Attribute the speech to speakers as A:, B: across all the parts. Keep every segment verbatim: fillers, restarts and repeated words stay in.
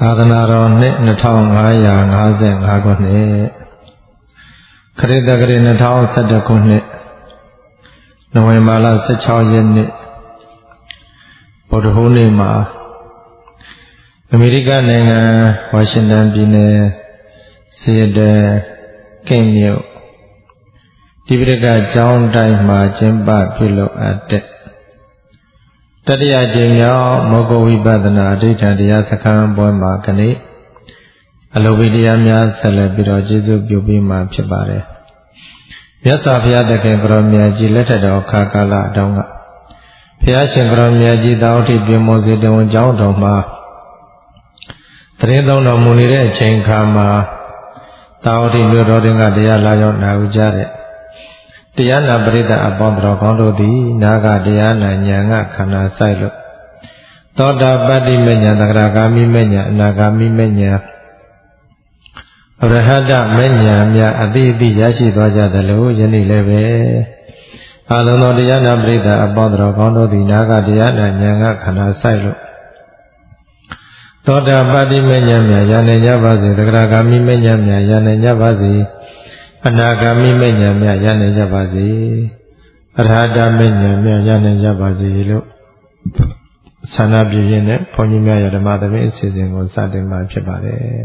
A: သာသနာတော်နှစ်နှစ်ထောင်ငါးရာငါးဆယ်ငါးခုနှစ်ခရစ်တက္ကရာနှစ်ထောင်ဆယ်တစ်ခုနှစ်နိုဝင်ဘာလဆယ်ခြောက်ရက်နေ့ဗုဒ္ဓဟူးနေ့မှာအမေရိကန်နိုင်ငံဝါရှင်တန်ပြည်နယ်ဆီယက်တယ်ကင်းမြို့ဒီပရိကကျောင်းတိုင်းမှာကျင်းပပြုလုပ်အပ်တဲ့တတိယကြိမ်မြောက်မောဂဝိပဿနာအဋ္ဌိဋ္ဌံတရားစခန်းပွဲမှာခဏအလိုဝိတရားများဆက်လက်ပြီးတော့ကျေးဇူးပြုပြီးမှဖြစ်ပါတယ်မြတ်စွာဘုရားသခင်ကိုရောမြတ်ကြီးလက်ထက်တော်ခါကာလအတုန်းကဘုရားရှင်ကိုရောမြတ်ကြီးတောင်းထိပြမောစေတဝန်ကျောင်းတော်မှာတရင်သုံးတော်မူနေတဲ့အချိန်ခါမှာတောင်းထိမြို့တော်တွင်ကတရားလာရောက်နာယူကြတဲ့တရားနာပရိသတ်အပေါင်းတော်ကောင်းတို့သည်နာဂတရားနာဉာဏ်ကခန္ဓာဆိုင်လို့သောတာပတ္တိမဉ္ဇဉ်သဂရဂါမိမဉ္ဇဉ်အနာဂါမိမဉ္ဇဉ်အရဟတမဉ္ဇဉ်များအတိအတိရရှိသွားကြသလိုယနေ့လည်းပဲအလုံးသောတရားနာပရိသတ်အပေါင်းတော်ကောင်းတို့သည်နာဂတရားနာဉာဏ်ကခန္ဓာဆိုင်လို့သောတာပတ္တိမဉ္ဇဉ်များရနိုင်ကြပါစေသဂရဂါမိမဉ္ဇဉ်များရနိုင်ကြပါစေအနာဂါမိမဉ္ဇဉ်များရနိုင်ကြပါစေအရဟတမဉ္ဇဉ်များရနိုင်ကြပါစေလို့ဆန္ဒပြုရင်းနဲ့ဘုန်းကြီးများရဓမ္မသဘင်အစီအစဉ်ကိုစတင်မှာဖြစ်ပါတယ်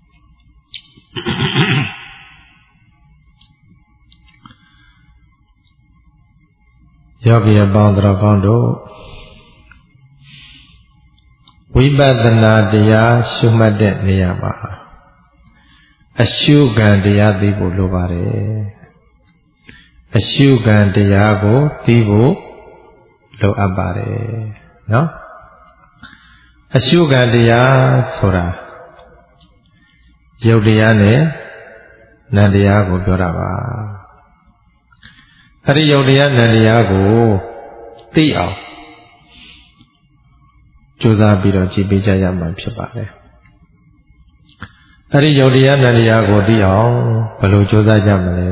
A: ယောဂီအပေါင်းတော်ကောင်းတို့ဝိပဿနာတရားရှုမှတ်တဲ့နေရာမှာအရှုခံတရားသိဖို့လိုပါတယ်အရှုခံတရားကိုသိဖို့လိုအပ်ပါတယ်နော်အရှုခံတရားဆိုတာယုတ်တရားနဲ့နံတရားကိုပြောတာပါအဲ့ဒီယုတ်တရားနံတရားကိုသိအောင်ကြိုးစားပြီးတော့ကြည်ပေးကြရမှာဖြစ်ပါတယ်အဲ့ဒီယုတ်တရားနံတရားကိုသိအောင်ဘယ်လိုကြိုးစားကြမလဲ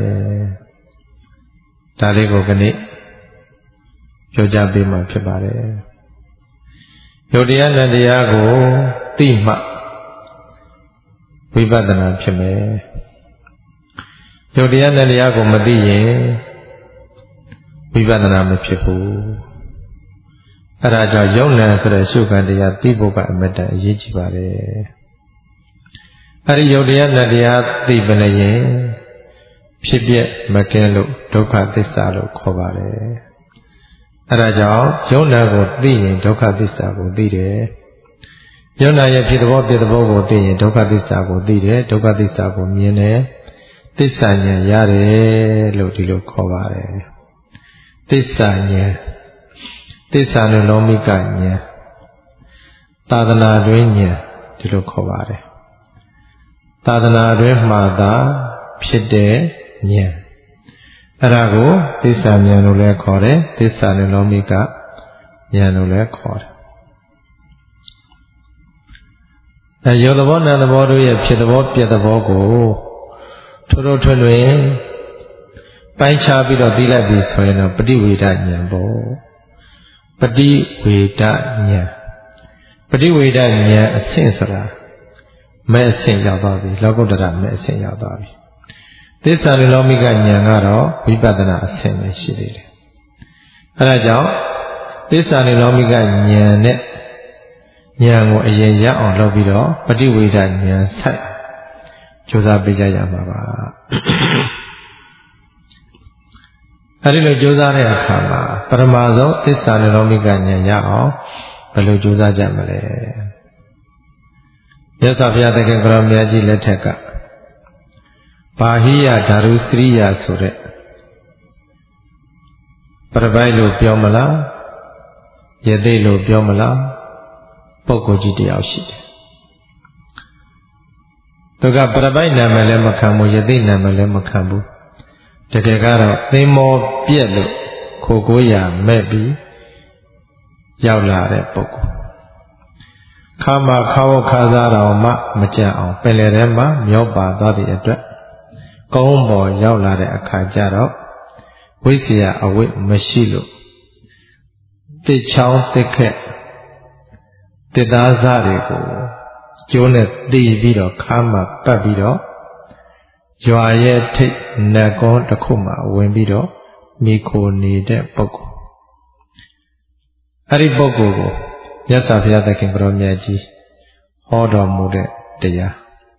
A: ဒါလေးကိုခဏပြောကြပေးမှဖြစ်ပါတယ်ယုတ်တရားနံတရားကိုသိမှဝိပဿနာဖြစ်မယ်ယုတ်တရားနံတရားကိုမသိရင်ဝိပဿနာမဖြစ်ဘူးအဲ့ဒါကြောင့်ယုံနံဆိုတဲ့ရှုခံတရားသိဖို့ကအမတန်အရေးကြီးပါတယ်အဲ့ဒီယုတ်တရားနံတရားသိပလျင်ဖြစ်ပြမကင်းလို့ဒုက္ခသစ္စာလို့ခေါ်ပါတယ်အဲ့ဒါကြောင့်ယုံနံကိုသိရင်ဒုက္ခသစ္စာကိုသိတယ်ယုံနံရဲ့ဖြစ်သဘောပြသဘောကိုသိရင်ဒုက္ခသစ္စာကိုသိတယ်ဒုက္ခသစ္စာကိုမြင်တယ်သစ္စာဉာဏ်ရတယ်လို့ဒီလိုခေါ်ပါတယ်သစ္စာဉာဏ်သစ္စာနုလောမိကဉာဏ်သာသနာတွင်ဉာဏ်ဒီလိုခေါ်ပါတယ်သာသနာတွင်မှသာဖြစ်တဲ့ဉာဏ်အဲ့ဒါကိုသစ္စာဉာဏ်လို့လည်းခေါ်တယ်သစ္စာနုလောမိကဉာဏ်လို့လည်းခေါ်တယ်အဲယောသဘောနံသဘောတို့ရဲ့ဖြစ်သဘောပြက်သဘောကိုထိုးထိုးထွန်းထွန်းပိုင်းခြားပြီးတော့သိလိုက်ပြီဆိုရင်တော့ပฏิဝေဒဉာဏ်ပေါ့ပฏิဝေဒဉာဏ်ပฏิဝေဒဉာဏ်အဆင့်ဆိုတာမဲ့အဆင့်ရောက်သွားပြီလောကုတ္တရမဲ့အဆင့်ရောက်သွားပြီသစ္စာနုလောမိကဉာဏ်ကတော့ဝိပဿနာအဆင့်ပဲရှိသေးတယ်အဲဒါကြောင့်သစ္စာနုလောမိကဉာဏ်နဲ့ဉာဏ်ကိုအရင်ရအောင်လုပ်ပြီးတော့ပฏิဝေဒဉာဏ်ဆိုင်ကြိုးစားပေးကြရမှာပါအဲဒီလိုကြိုးစားတဲ့အခါမှာပထမဆုံးသစ္စာနုလောမိကဉာဏ်ရအောင်ဘယ်လိုကြိုးစားကြမလဲမြတ်စွာဘုရားသခင်ကိုရောမြတ်ကြီးလက်ထက်ကဘာဟိယဓာရုစရိယဆိုတဲ့ပရပိုက်လို့ပြောမလားယသိလို့ပြောမလားပုဂ္ဂိုလ်ကြီးတယောက်ရှိတယ်သူကပရပိုက်နာမည်လည်းမခံဘူးယသိနာမည်လည်းမခံဘူးတကယ်ကတော့သင်္မောပြက်လို့ခိုကိုးရမဲ့ပြီးရောက်လာတဲ့ပုဂ္ဂိုလ်ခါမခါဝခါစားတော်မှမကြံအောင်ပင်လယ်ထဲမှာမျောပါသွားတဲ့အတွက်ကုန်းပေါ်ရောက်လာတဲ့အခါကျတော့ဝိဇ္ဇာအဝိမရှိလို့တစ်ချောင်းတစ်ခက်တစ်သားစားတွေကိုကျိုးနဲ့တီးပြီးတော့ခါမှပတ်ပြီးတော့ရွာရဲ့ထိတ်နတ်ကောတစ်ခုမှဝင်ပြီးတော့မိခိုနေတဲ့ပုဂ္ဂိုလ်အဲ့ဒီပုဂ္ဂိုလ်ကိုမြတ်စွာဘုရားသခင်ကိုရောမြတ်ကြီးဟောတော်မူတဲ့တရား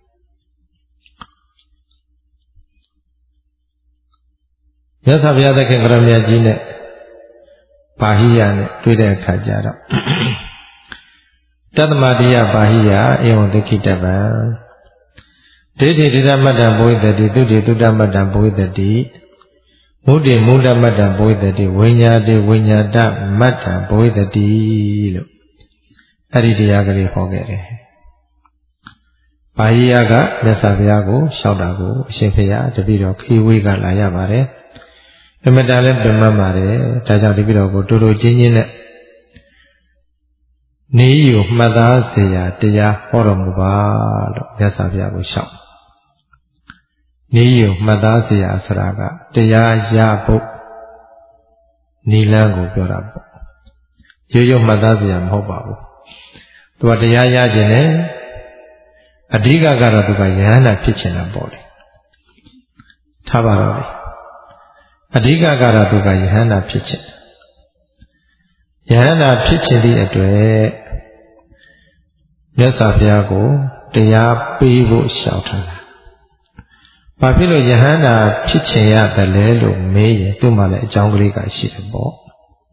A: မြတ်စွာဘုရားသခင်ကိုရောမြတ်ကြီးနဲ့ပါဟိယနဲ့တွေ့တဲ့အခါကျတော့တတ္တမတိယပါဟိယအေဝံဒိဋ္ဌိတပံဒိဋ္ဌိဒိဋ္ဌမတ္တဘဝိတ္တိတုတိတုတ္တမတ္တဘဝိတ္တိမုဒ္ဓေမုဒ္ဓမတ္တဘဝိတ္တိဝိညာတိဝိညာတမတ္တဘဝိတ္တိလို့အဲ့ဒီတရားကလေးဟောခဲ့တယ်။ပါဟိယကမြတ်စွာဘုရားကိုလျှောက်တာကိုအရှင်ဘုရားတပည့်တော်ခီဝေးကလာရပါတယ်။အမတန်လည်းပြမတ်ပါတယ်။ဒါကြောင့်တပည့်တော်ကိုတူတူချင်းချင်းနဲ့နေယူမှတ်သားစေရာတရားဟောတော်မူပါလို့မြတ်စွာဘုရားကိုလျှောက်နေယူမှတ်သားစေရာဆိုတာကတရားရဖို့နိလန်းကိုပြောတာပေါ့ရိုးရိုးမှတ်သားစေရာမဟုတ်ပါဘူးသူကတရားရခြင်းနဲ့အဓိကကတော့သူကယဟန္တာဖြစ်ခြင်းတာပေါ့လေထားပါတော့လေအဓိကကတော့သူကယဟန္တာဖြစ်ခြင်းယဟန္တာဖြစ်ခြင်းဒီအတွက်မြတ်စွာဘုရားကိုတရားပေးဖို့လျှောက်ထားတာ။ဘာဖြစ်လို့ယဟန္တာဖြစ်ခြင်းရတယ်လဲလို့မေးရင်သူ့မှာလည်းအကြောင်းကလေးကရှိတယ်ပေါ့။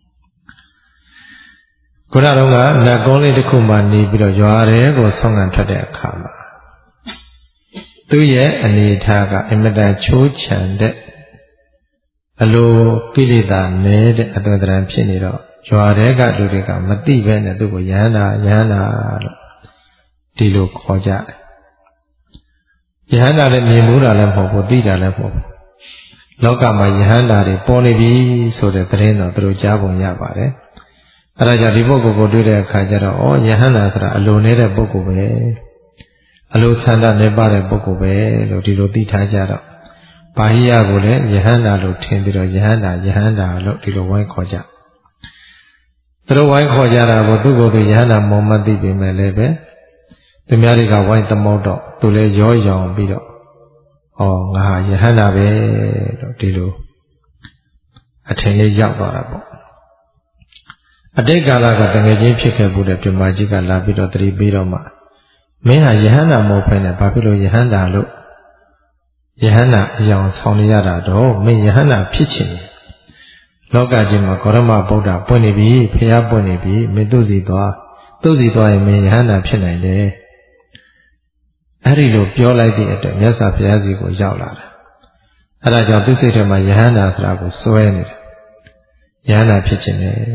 A: ခုနကတော့နတ်ကုန်းလေးတစ်ခုမှနေပြီးတော့ရွာရဲကိုဆောင်းငံထွက်တဲ့အခါမှာသူ့ရဲ့အနေထားကအင်မတန်ချိုးချံတဲ့အလိုကိလေသာနည်းတဲ့အသွင်သဏ္ဍာန်ဖြစ်နေတော့ရွာရဲကလူတွေကမသိဘဲနဲ့သူ့ကိုယဟန္တာယဟန္တာလို့ဒီလိုခေါ်ကြတယ်ယဟန္တာလည်းမြင်မှုတာလည်းမဟုတ်ဘူးသိတာလည်းမဟုတ်ဘူးလောကမှာယဟန္တာတွေပေါ်နေပြီဆိုတဲ့သတင်းတော့သူတို့ကြားပုံရပါတယ်အဲဒါကြောင့်ဒီပုဂ္ဂိုလ်ကိုတွေ့တဲ့အခါကျတော့ဩယဟန္တာဆိုတာအလိုနေတဲ့ပုဂ္ဂိုလ်ပဲအလိုဆန္ဒနေပါတဲ့ပုဂ္ဂိုလ်ပဲလို့ဒီလိုသိထားကြတော့ဘာဟိယကိုလည်းယဟန္တာလို့ထင်ပြီးတော့ယဟန္တာယဟန္တာလို့ဒီလိုဝိုင်းခေါ်ကြသူတို့ဝိုင်းခေါ်ကြတာကိုသူ့ကိုယ်သူယဟန္တာမောမသိပေမဲ့လည်းပဲသူများတွေကဝိုင်းသမုတ်တော့သူလည်းရောရောင်ပြီးတော့ဩငါဟာယဟန္တာပဲလို့ဒီလိုအထင်လေးရောက်သွားတာပေါ့အတိတ်ကာလကတကယ်ချင်းဖြစ်ခဲ့မှုတဲ့ပြမကြီးကလာပြီးတော့တတိပေးတော့မှမင်းဟာယဟန္တာမဟုတ်ဘဲနဲ့ဘာဖြစ်လို့ယဟန္တာလို့ယဟန္တာအယောင်ဆောင်နေရတာတော့မင်းယဟန္တာဖြစ်ချင်တယ်လောကကြီးမှာဂေါရမဗုဒ္ဓပွင့်နေပြီဖျားပွင့်နေပြီမင်းသူစီသွားသူစီသွားရင်မင်းယဟန္တာဖြစ်နိုင်တယ်အဲ့ဒီလိုပြောလိုက်တဲ့အတွက်မြတ်စွာဘုရားစီကိုရောက်လာတာအဲ့ဒါကြောင့်သူစိတ်ထဲမှာယဟန္တာဆိုတာကိုစွဲနေတယ်ယဟန္တာဖြစ်ခြင်းနဲ့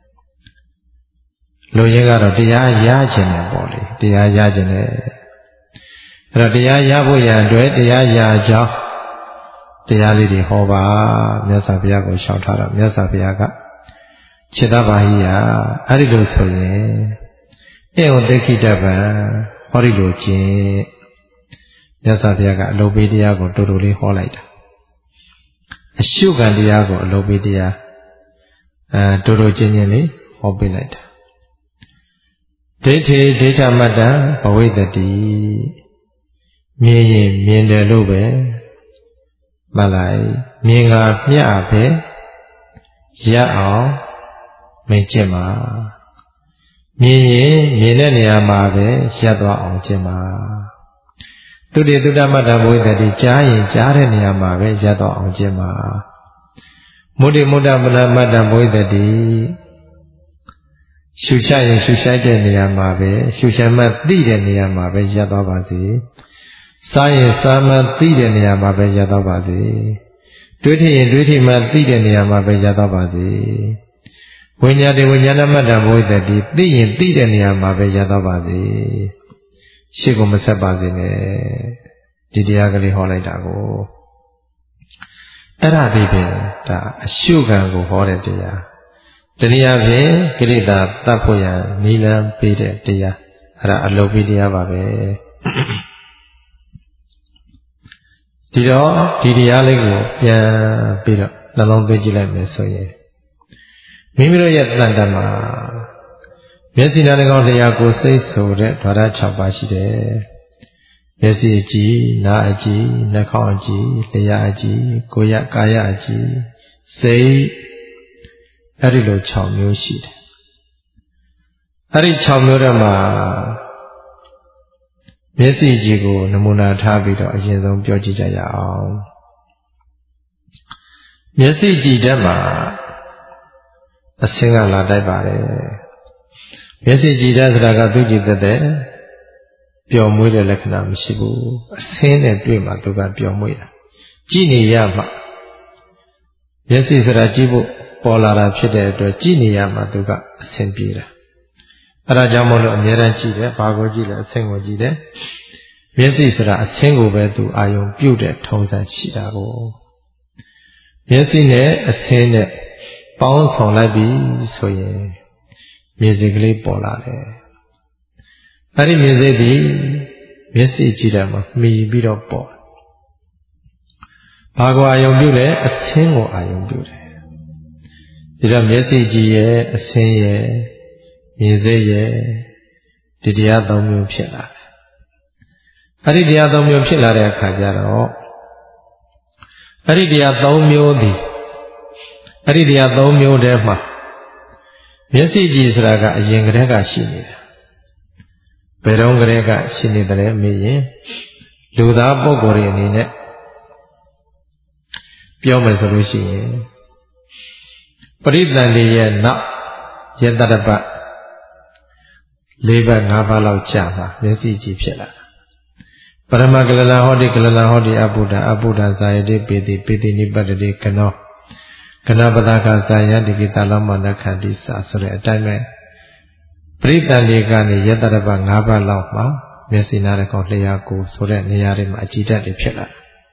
A: လူရင်းကတော့တရားရခြင်းနဲ့ပေါ့လေတရားရခြင်းနဲ့အဲ့တော့တရားရဖို့ရန်အတွက်တရားရကြောင်းတရားလေးတွေဟောပါမြတ်စွာဘုရားကိုရှောက်ထားတော့မြတ်စွာဘုရားကจิตပါဟိယအဲ့ဒီလိုဆိုရင်အေဝံဒိဋ္ဌိတပံဟောဒီလိုခြင်းမြတ်စွာဘုရားကအလုံးပေးတရားကိုတူတူလေးဟောလိုက်တာအရှုခံတရားကိုအလုံးပေးတရားအဲတူတူချင်းချင်းလေးဟောပေးလိုက်တာဒိဋ္ဌိဒိဋ္ဌမတ္တဘဝိတ္တိမြင်ရင်မြင်တယ်လို့ပဲမှတ်လိုက်မြင်ကမျှပဲရပ်အောင်မင်ကျင့်ပါမြင်ရင်မြင်တဲ့နေရာမှာပဲရပ်သွားအောင်ကျင့်ပါတုတိတုတ္တမတ္တဘဝိတ္တိကြားရင်ကြားတဲ့နေရာမှာပဲရပ်သွားအောင်ကျင့်ပါမုဒ္ဓမုဒ္ဓပလမတ္တဘဝိတ္တိရှုရှိုက်ရင်ရှုရှိုက်တဲ့နေရာမှာပဲရှုရှိုက်မှသိတဲ့နေရာမှာပဲရပ်သွားပါစေစားရင်စားမှသိတဲ့နေရာမှာပဲရပ်သွားပါစေတွေးထရင်တွေးထမှသိတဲ့နေရာမှာပဲရပ်သွားပါစေဝိညာတိဝိညာဏမတ္တဘဝိတ္တိသိရင်သိတဲ့နေရာမှာပဲရပ်သွားပါစေရှေ့ကိုမဆက်ပါစေနဲ့ဒီတရားကလေးဟောလိုက်တာကိုအဲ့ဒါဒီပဲဒါအရှုခံကိုဟောတဲ့တရားတနည်းအားဖြင့်ကိလေသာတတ်ဖို့ရန်နိလန်းပေးတဲ့တရားအဲ့ဒါအလုံးပေးတရားပါပဲဒီတော့ဒီတရားလေးကိုပြန်ပြီးတော့နှလုံးသွင်းကြည့်လိုက်မယ်ဆိုရင်မိမိတို့ရဲ့တန်တမှာမျက်စိနားနှာခေါင်းလျှာကိုယ်စိတ်ဆိုတဲ့ဓာတ်၆ပါးရှိတယ်မျက်စိအကြည့်နားအကြည့်နှာခေါင်းအကြည့်လျှာအကြည့်ကိုယ်ရကာယအကြည့်စိတ်အဲ့ဒီလို၆မျိုးရှိတယ်အဲ့ဒီ၆မျိုးထဲမှာမျက်စိကြည့်ကိုနမူနာထားပြီးတော့အရင်ဆုံးပြောကြည့်ကြရအောင်မျက်စိကြည့်တဲ့မှာအစင်းကလာတိုက်ပါတယ်မျက်စိကြည့်တဲ့ဆိုတာကသူကြည့်တဲ့ပျော်မွေးတဲ့လက္ခဏာမရှိဘူးအစင်းနဲ့တွေ့မှသူကပျော်မွေးတာကြည့်နေရမှမျက်စိဆိုတာကြည့်ဖို့ပေါ်လာတာဖြစ်တဲ့အတွက်ကြည့်နေရမှသူကအစင်းပြေးတာအဲဒါကြောင့်မို့လို့အများအားကြည့်တယ်ဘာကိုကြည့်လဲအစင်းကိုကြည့်တယ်မျက်စိဆိုတာအစင်းကိုပဲသူအာယုံပြုတ်တဲ့ထုံးစံရှိတာကိုမျက်စိနဲ့အစင်းနဲ့ပေါင်းဆောင်လိုက်ပြီဆိုရင်မြင်စိတ်ကလေးပေါ်လာတယ်အဲ့ဒီမြင်စိတ်ဒီမျက်စိကြည့်တယ်မှာမှီပြီးတော့ပေါ်ဘာကိုအာယုံပြုလဲအစင်းကိုအာယုံပြုတယ်ဒီတော့မျက်စိကြည့်ရဲ့အစင်းရဲ့မြင်စိတ်ရဲ့ဒီတရား၃မျိုးဖြစ်လာတယ်အဲ့ဒီတရား၃မျိုးဖြစ်လာတဲ့အခါကျတော့အဲ့ဒီတရား၃မျိုးဒီအဲ့ဒီတရား၃မျိုးထဲမှာမျက်စိကြည့်ဆိုတာကအရင်ကတည်းကရှိနေတာဘယ်တော့ကတည်းကရှိနေတယ်မေးရင်လူသားပုဂ္ဂိုလ်တွေအနေနဲ့ပြောမယ်ဆိုလို့ရှိရင်ပရိသန္တိရဲ့နောက်ယတတပတ်၄ဘတ်၅ဘတ်လောက်ကြာမှာမျက်စိကြည့်ဖြစ်လာပရမကလလဟောတိကလလဟောတိအဘုဒ္ဓအဘုဒ္ဓဇာယတိပေတိပေတိနိပတ္တိကနောကနပဒကဇာယတိကိတလောမနခန္တိစာဆိုတဲ့အတိုင်းပဲပရိသန္တိကနေယတတပတ်၅ဘတ်လောက်မှာမျက်စိနားတစ်ခေါက်လျှာကိုဆိုတဲ့နေရာတွေမှာအကြည့်တက်တွေဖြစ်လာ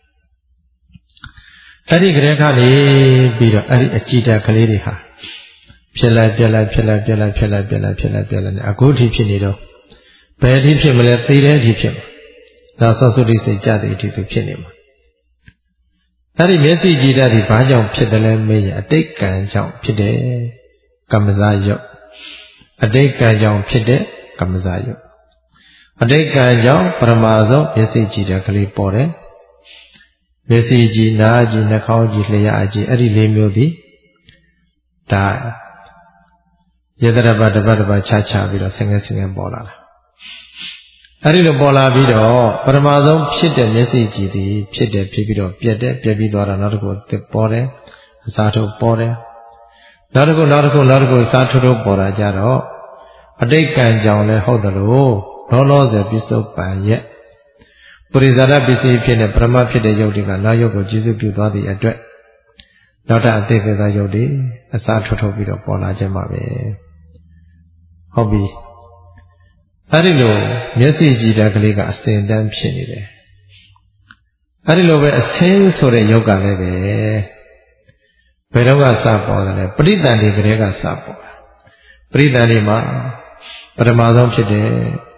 A: အဲ့ဒီကလေးကနေပြီးတော့အဲ့ဒီအကြည့်တက်ကလေးတွေဟာဖြစ်လိုက်ပြက်လိုက်ဖြစ်လိုက်ပြက်လိုက်ဖြစ်လိုက်ပြက်လိုက်ဖြစ်လိုက်ပြက်လိုက်နဲ့အခုထိဖြစ်နေတော့ဘယ်အထိဖြစ်မလဲသိတဲ့အထိဖြစ်မှာနောက်ဆုံးသုတိစိတ်ကြတဲ့အထိသူဖြစ်နေမှာအဲ့ဒီမျက်စိကြည့်တတ်ဒီဘာကြောင့်ဖြစ်တယ်လဲမေးရင်အတိတ်ကံကြောင့်ဖြစ်တယ်ကမ္မဇာယုတ်အတိတ်ကံကြောင့်ဖြစ်တဲ့ကမ္မဇာယုတ်အတိတ်ကံကြောင့်ပရမဇောမျက်စိကြည့်တဲ့ကလေးပေါ်တယ်မျက်စိကြည့်နားကြည့်နှာခေါင်းကြည့်လျှာကြည့်အဲ့ဒီလေးမျိုးဒီဒါယတရပတ်တပတ်တပတ်ခြားခြားပြီးတော့ဆင်းရဲဆင်းရဲပေါ်လာတာအဲ့ဒီလိုပေါ်လာပြီးတော့ပရမဆုံးဖြစ်တဲ့မျက်စိကြည့်သည်ဖြစ်တယ်ဖြစ်ပြီးတော့ပြက်တယ်ပြက်ပြီးသွားတာနောက်တစ်ခုပေါ်တယ်အစားထိုးပေါ်တယ်နောက်တစ်ခုနောက်တစ်ခုနောက်တစ်ခုအစားထိုးထိုးပေါ်လာကြတော့အတိတ်ကံကြောင့်လည်းဟုတ်တယ်လို့လောလောဆယ်ပြစ္ဆုတ်ပံရဲ့ပရိဇာရပစ္စည်းဖြစ်တဲ့ပရမဖြစ်တဲ့ယုတ်တွေကနောက်ယုတ်ကိုကျေစုပြုသွားသည့်အတွက်နောက်ထပ်အသေးသေးသောယုတ်တွေအစားထိုးထိုးပြီးတော့ပေါ်လာခြင်းပါပဲဟုတ်ပြီအဲ့ဒီလိုမျက်စိကြည့်တဲ့ကလေးကအစဉ်တန်းဖြစ်နေတယ်အဲ့ဒီလိုပဲအဆင်းဆိုတဲ့ယုတ်ကလည်းပဲဘယ်တော့ကစပေါ်တယ်လဲပရိသန္တိကလေးကစပေါ်တာပရိသန္တိမှာပထမဆုံးဖြစ်တဲ့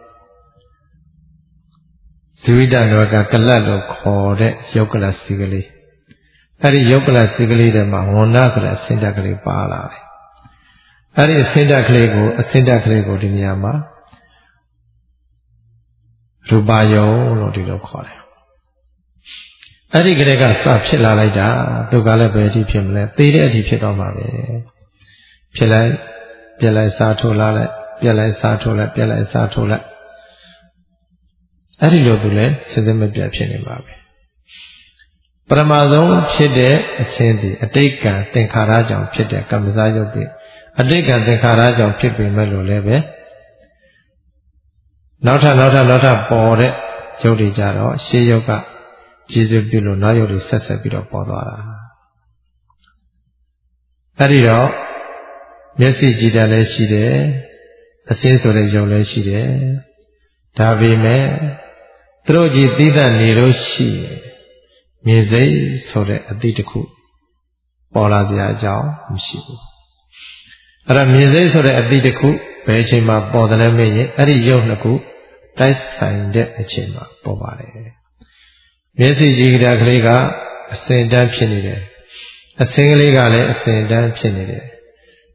A: ဇိဝိတနောကကလတ်လို့ခေါ်တဲ့ယုတ်ကလစီကလေးအဲ့ဒီယုတ်ကလစီကလေးထဲမှာဝဏ္ဏဆိုတဲ့အစင်တက်ကလေးပါလာတယ်အဲ့ဒီအစင်တက်ကလေးကိုအစင်တက်ကလေးကိုဒီနေရာမှာရူပယုံလို့ဒီလိုခေါ်တယ်အဲ့ဒီကလေးကစဖြစ်လာလိုက်တာသူကလည်းဘယ်အထိဖြစ်မလဲသေတဲ့အထိဖြစ်တော့မှာပဲဖြစ်လိုက်ပြက်လိုက်စားထိုးလာလိုက်ပြက်လိုက်စားထိုးလိုက်ပြက်လိုက်စားထိုးလိုက်အဲ့ဒီလိုသူလည်းစဉ်စဉ်မပြတ်ဖြစ်နေပါပဲပရမဆုံးဖြစ်တဲ့အခြင်းဒီအတိတ်ကံသင်္ခါရကြောင့်ဖြစ်တဲ့ကမ္မဇာယုတ်တွေအတိတ်ကံသင်္ခါရကြောင့်ဖြစ်ပေမဲ့လို့လည်းပဲနောက်ထပ်နောက်ထပ်နောက်ထပ်ပေါ်တဲ့ယုတ်တွေကြတော့ရှေးယုတ်ကကျေစုပြုလို့နောက်ယုတ်တွေဆက်ဆက်ပြီးတော့ပေါ်သွားတာအဲ့ဒီတော့မျက်စိကြည့်တယ်လည်းရှိတယ်အစင်းဆိုတဲ့ယုတ်လည်းရှိတယ်ဒါပေမဲ့သူတို့ကြည့်သိတဲ့နေလို့ရှိရင်မြင်စိတ်ဆိုတဲ့အတိတ်တစ်ခုပေါ်လာစရာအကြောင်းမရှိဘူးအဲ့ဒါမြင်စိတ်ဆိုတဲ့အတိတ်တစ်ခုဘယ်အချိန်မှပေါ်တယ်လဲမေးရင်အဲ့ဒီယုတ်နှစ်ခုတိုက်ဆိုင်တဲ့အချိန်မှာပေါ်ပါတယ်မျက်စိကြည့်ကြတဲ့ကလေးကအစဉ်တန်းဖြစ်နေတယ်အစဉ်ကလေးကလည်းအစဉ်တန်းဖြစ်နေတယ်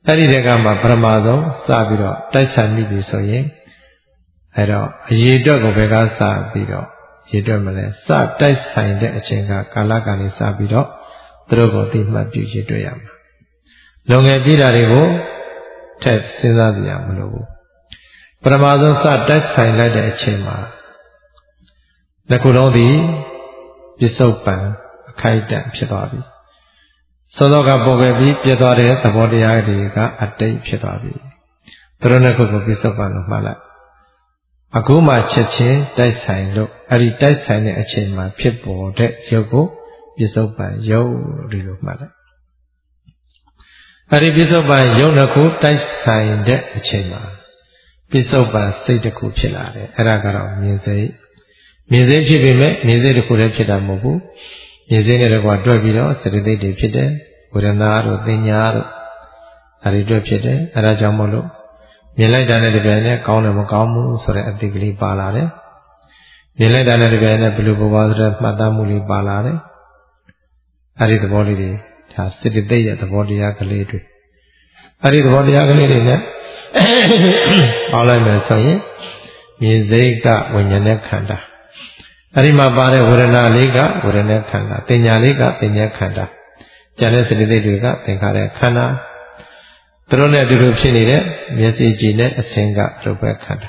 A: အဲ့ဒီတကမှာပရမဆုံးစပြီးတော့တိုက်ဆိုင်မိပြီဆိုရင်အဲ့တော့အရေးအတွက်ကိုဘယ်ကစပြီးတော့ရေးအတွက်မလဲစတိုက်ဆိုင်တဲ့အချိန်ကကာလကနေစပြီးတော့သူတို့ကိုသိမှတ်ပြုရေးတွေ့ရမှာလုံငယ်ပြည်တာတွေကိုထက်စဉ်းစားကြရမလို့ဘူးပရမဆုံးစတိုက်ဆိုင်လိုက်တဲ့အချိန်မှာနှစ်ခုလုံးသည်ပစ္စုပန်အခိုက်အတန့်ဖြစ်သွားပြီစောစောကပေါ်ခဲ့ပြီးပြတ်သွားတဲ့သဘောတရားတွေကအတိတ်ဖြစ်သွားပြီသူတို့နှစ်ခုကိုပစ္စုပန်လို့မှတ်လိုက်အခုမှချက်ချင်းတိုက်ဆိုင်လို့အဲ့ဒီတိုက်ဆိုင်တဲ့အချိန်မှာဖြစ်ပေါ်တဲ့ရုပ်ကိုပစ္စုပန်ရုပ်ဒီလိုမှတ်လိုက်အဲ့ဒီပစ္စုပန်ရုပ်နှစ်ခုတိုက်ဆိုင်တဲ့အချိန်မှာပစ္စုပန်စိတ်တစ်ခုဖြစ်လာတယ်အဲ့ဒါကတော့မြင်စိတ်မြင်စိတ်ဖြစ်ပေမဲ့မြင်စိတ်တစ်ခုလည်းဖြစ်တာမဟုတ်ဘူးမြင်စိတ်နဲ့တကွာတွဲပြီးတော့စတိသိတွေဖြစ်တယ်ဝေဒနာတို့သင်ညာတို့ဒါတွေတွဲဖြစ်တယ်အဲ့ဒါကြောင့်မို့လို့မြင်လိုက်တာနဲ့တပြိုင်နက်ကောင်းတယ်မကောင်းဘူးဆိုတဲ့အသိကလေးပါလာတယ်မြင်လိုက်တာနဲ့တပြိုင်နက်ဘယ်လိုပေါ်ပါဆိုတဲ့မှတ်သားမှုလေးပါလာတယ်အဲ့ဒီသဘောလေးတွေဒါစတိသိရဲ့သဘောတရားကလေးတွေအဲ့ဒီသဘောတရားကလေးတွေနဲ့ပေါင်းလိုက်မယ်ဆိုရင်မြင်စိတ်ကဝိညာဉ်နဲ့ခန္ဓာအဲ့ဒီမှာပါတဲ့ဝေဒနာလေးကဝေဒနာခန္ဓာပညာလေးကပညာခန္ဓာကျန်တဲ့စတိသိတွေကသင်္ခါရခန္ဓာသူတို့နဲ့အတူတူဖြစ်နေတဲ့မျက်စိကြည်နဲ့အဆင်းကရုပ်ပဲခန္ဓာ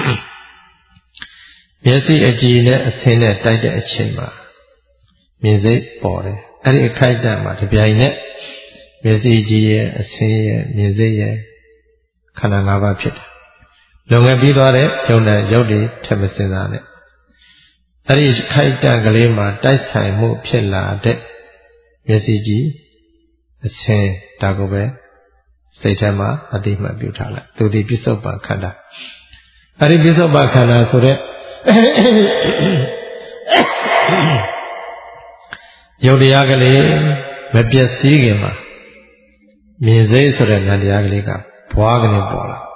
A: မျက်စိအကြည်နဲ့အဆင်းနဲ့တိုက်တဲ့အချိန်မှာမြင်စိတ်ပေါ်တယ်အဲ့ဒီအခိုက်အတန့်မှာတပြိုင်နက်မျက်စိကြည်ရဲ့အဆင်းရဲ့မြင်စိတ်ရဲ့ခန္ဓာ၅ပါးဖြစ်တယ်လုံငယ်ပြီးသွားတဲ့ယုံနဲ့ရုပ်တွေထပ်မစင်စားနဲ့အဲ့ဒီခိုက်တန့်ကလေးမှာတိုက်ဆိုင်မှုဖြစ်လာတဲ့မျက်စိကြည်အဆင်းဒါကိုပဲစိတ်ထဲမှာအတိမတ်ပြုထားလိုက်သူဒီပစ္စုပန်ခန္ဓာအဲ့ဒီပစ္စုပန်ခန္ဓာဆိုတဲ့ယုတ်တရားကလေးမပြည့်စည်ခင်မှာမြင်စိတ်ဆိုတဲ့ဉာဏ်တရားကလေးကဘွားကနေပေါ်လာ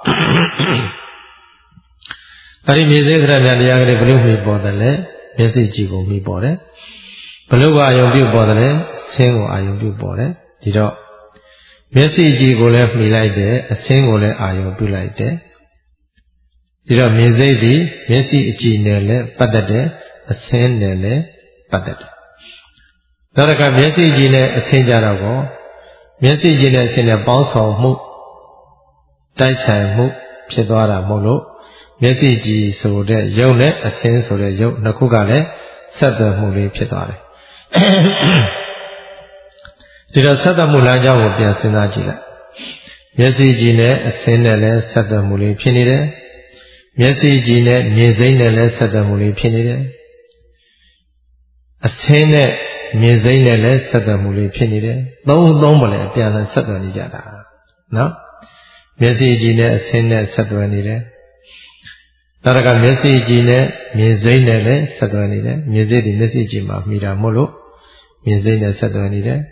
A: အဲ့ဒီမြင်စိတ်ဆိုတဲ့ဉာဏ်တရားကလေးဘလို့မှီပေါ်တယ်လဲမျက်စိကြည့်ကိုမှီပေါ်တယ်ဘလို့အာယုံပြုပေါ်တယ်လဲဆင်းကိုအာယုံပြုပေါ်တယ်ဒီတော့မျက်စိကြည့်ကိုလည်းမှီလိုက်တယ်အဆင်းကိုလည်းအာယုံပြုလိုက်တယ်ဒီတော့မြင်စိတ်ဒီမျက်စိအကြည့်နဲ့လည်းပတ်သက်တယ်အဆင်းနဲ့လည်းပတ်သက်တယ်နောက်တစ်ခါမျက်စိကြည့်နဲ့အဆင်းကြတော့ကောမျက်စိကြည့်နဲ့အဆင်းနဲ့ပေါင်းဆောင်မှုတိုက်ဆိုင်မှုဖြစ်သွားတာမဟုတ်လို့မျက်စိကြည့်ဆိုတဲ့ရုပ်နဲ့အဆင်းဆိုတဲ့ရုပ်နှစ်ခုကလည်းဆက်သွယ်မှုလေးဖြစ်သွားတယ်ဒီတော့ဆက်သွယ်မှုလမ်းကြောင်းကိုပြန်စဉ်းစားကြည့်လိုက်မျက်စိကြည့်နဲ့အဆင်းနဲ့လည်းဆက်သွယ်မှုလေးဖြစ်နေတယ်မျက်စိကြည့်နဲ့မြင်စိမ့်နဲ့လည်းဆက်သွယ်မှုလေးဖြစ်နေတယ်အဆင်းနဲ့မြင်စိမ့်နဲ့လည်းဆက်သွယ်မှုလေးဖြစ်နေတယ်သုံးသုံးပါလေအပြန်အလှန်ဆက်သွယ်နေကြတာနော်မျက်စိကြည့်နဲ့အဆင်းနဲ့ဆက်သွယ်နေတယ်နောက်တစ်ခါမျက်စိကြည့်နဲ့မြင်စိမ့်နဲ့လည်းဆက်သွယ်နေတယ်မြင်စိမ့်ဒီမျက်စိကြည့်မှာမိတာမို့လို့မြင်စိမ့်နဲ့ဆက်သွယ်နေတယ်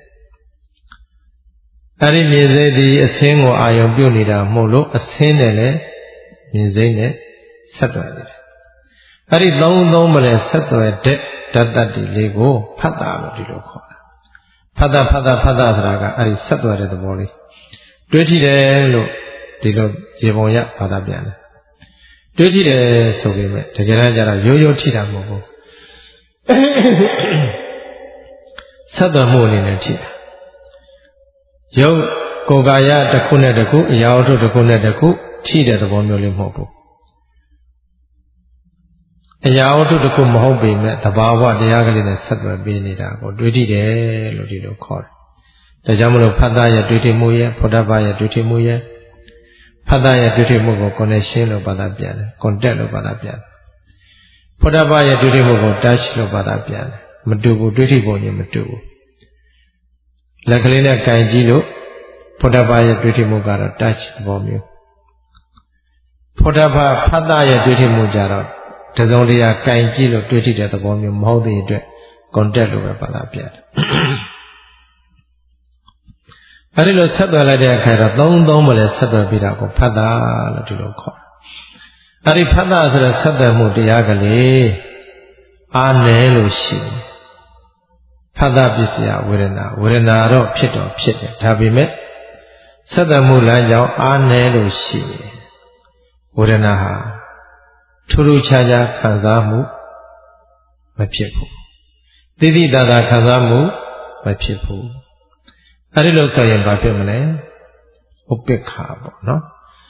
A: အဲ့ဒီမြင်စိမ့်ဒီအဆင်းကိုအာယုံပြုတ်နေတာမို့လို့အဆင်းနဲ့လည်းမြင်စိမ့်နဲ့ဆက်သွယ်နေတယ်အဲ့ဒီသုံးသုံးမလဲဆက်သွယ်တဲ့ဓာတ်တတိလေးကိုဖတ်တာလို့ဒီလိုခေါ်တာဖတ်တာဖတ်တာဖတ်တာဆိုတာကအဲ့ဒီဆက်သွယ်တဲ့သဘောလေးတွေးကြည့်တယ်လို့ဒီလိုရေပုံရဘာသာပြန်တယ်တွေးကြည့်တယ်ဆိုပေမဲ့တကယ်တမ်းကျတော့ရိုးရိုးထိတာမဟုတ်ဘူးဆက်သွယ်မှုအနေနဲ့ထိတာရုပ်ကိုယ်ကာယတစ်ခုနဲ့တစ်ခုအရာဝတ္ထုတစ်ခုနဲ့တစ်ခုထိတဲ့သဘောမျိုးလေးမဟုတ်ဘူးအရာဝတ္ထုတစ်ခုမဟုတ်ပေမဲ့သဘာဝတရားကလေးနဲ့ဆက်သွယ်ပေးနေတာကိုတွေးကြည့်တယ်လို့ဒီလိုခေါ်တယ်ဒါကြောင့်မလို့ဖတ်သားရဲ့တွေးထိမှုရဲ့ဖုဒ္ဓဘာရဲ့တွေးထိမှုရဲ့ဖတ်သားရဲ့တွေးထိမှုကို connection လို့ဘာသာပြန်တယ် contact လို့ဘာသာပြန်တယ်ဖုဒ္ဓဘာရဲ့တွေးထိမှုကို touch လို့ဘာသာပြန်တယ်မတူဘူးတွေးထိပုံချင်းမတူဘူးလက်ကလေးနဲ့ကင်ကြည့်လို့ဖုဒ္ဓဘာရဲ့တွေးထိမှုကတော့ touch သဘောမျိုးဖုဒ္ဓဘာဖတ်သားရဲ့တွေးထိမှုကြတော့တစုံတရာကင်ကြည့်လို့တွေးထိတဲ့သဘောမျိုးမဟုတ်တဲ့အတွက် contact လို့ပဲဘာသာပြန်တယ်အဲဒီလိုဆက်သွယ်လိုက်တဲ့အခါတော့သုံးသုံးမလဲဆက်သွယ်ပြီးတာကိုဖတ်တာလို့ဒီလိုခေါ်တယ်အဲဒီဖတ်တာဆိုတဲ့ဆက်သွယ်မှုတရားကလေးအားနည်းလို့ရှိတယ်ဖတ်တာပစ္စယဝေဒနာဝေဒနာတော့ဖြစ်တော့ဖြစ်တယ်ဒါပေမဲ့ဆက်သွယ်မှုလမ်းကြောင်းအားနည်းလို့ရှိရင်ဝေဒနာဟာထူးထူးခြားခြားခံစားမှုမဖြစ်ဘူးတိတိတသာခံစားမှုမဖြစ်ဘူးအဲဒီလိုဆိုရင်ဘာဖြစ်မလဲဥပိ္ပခာပေါ့နော်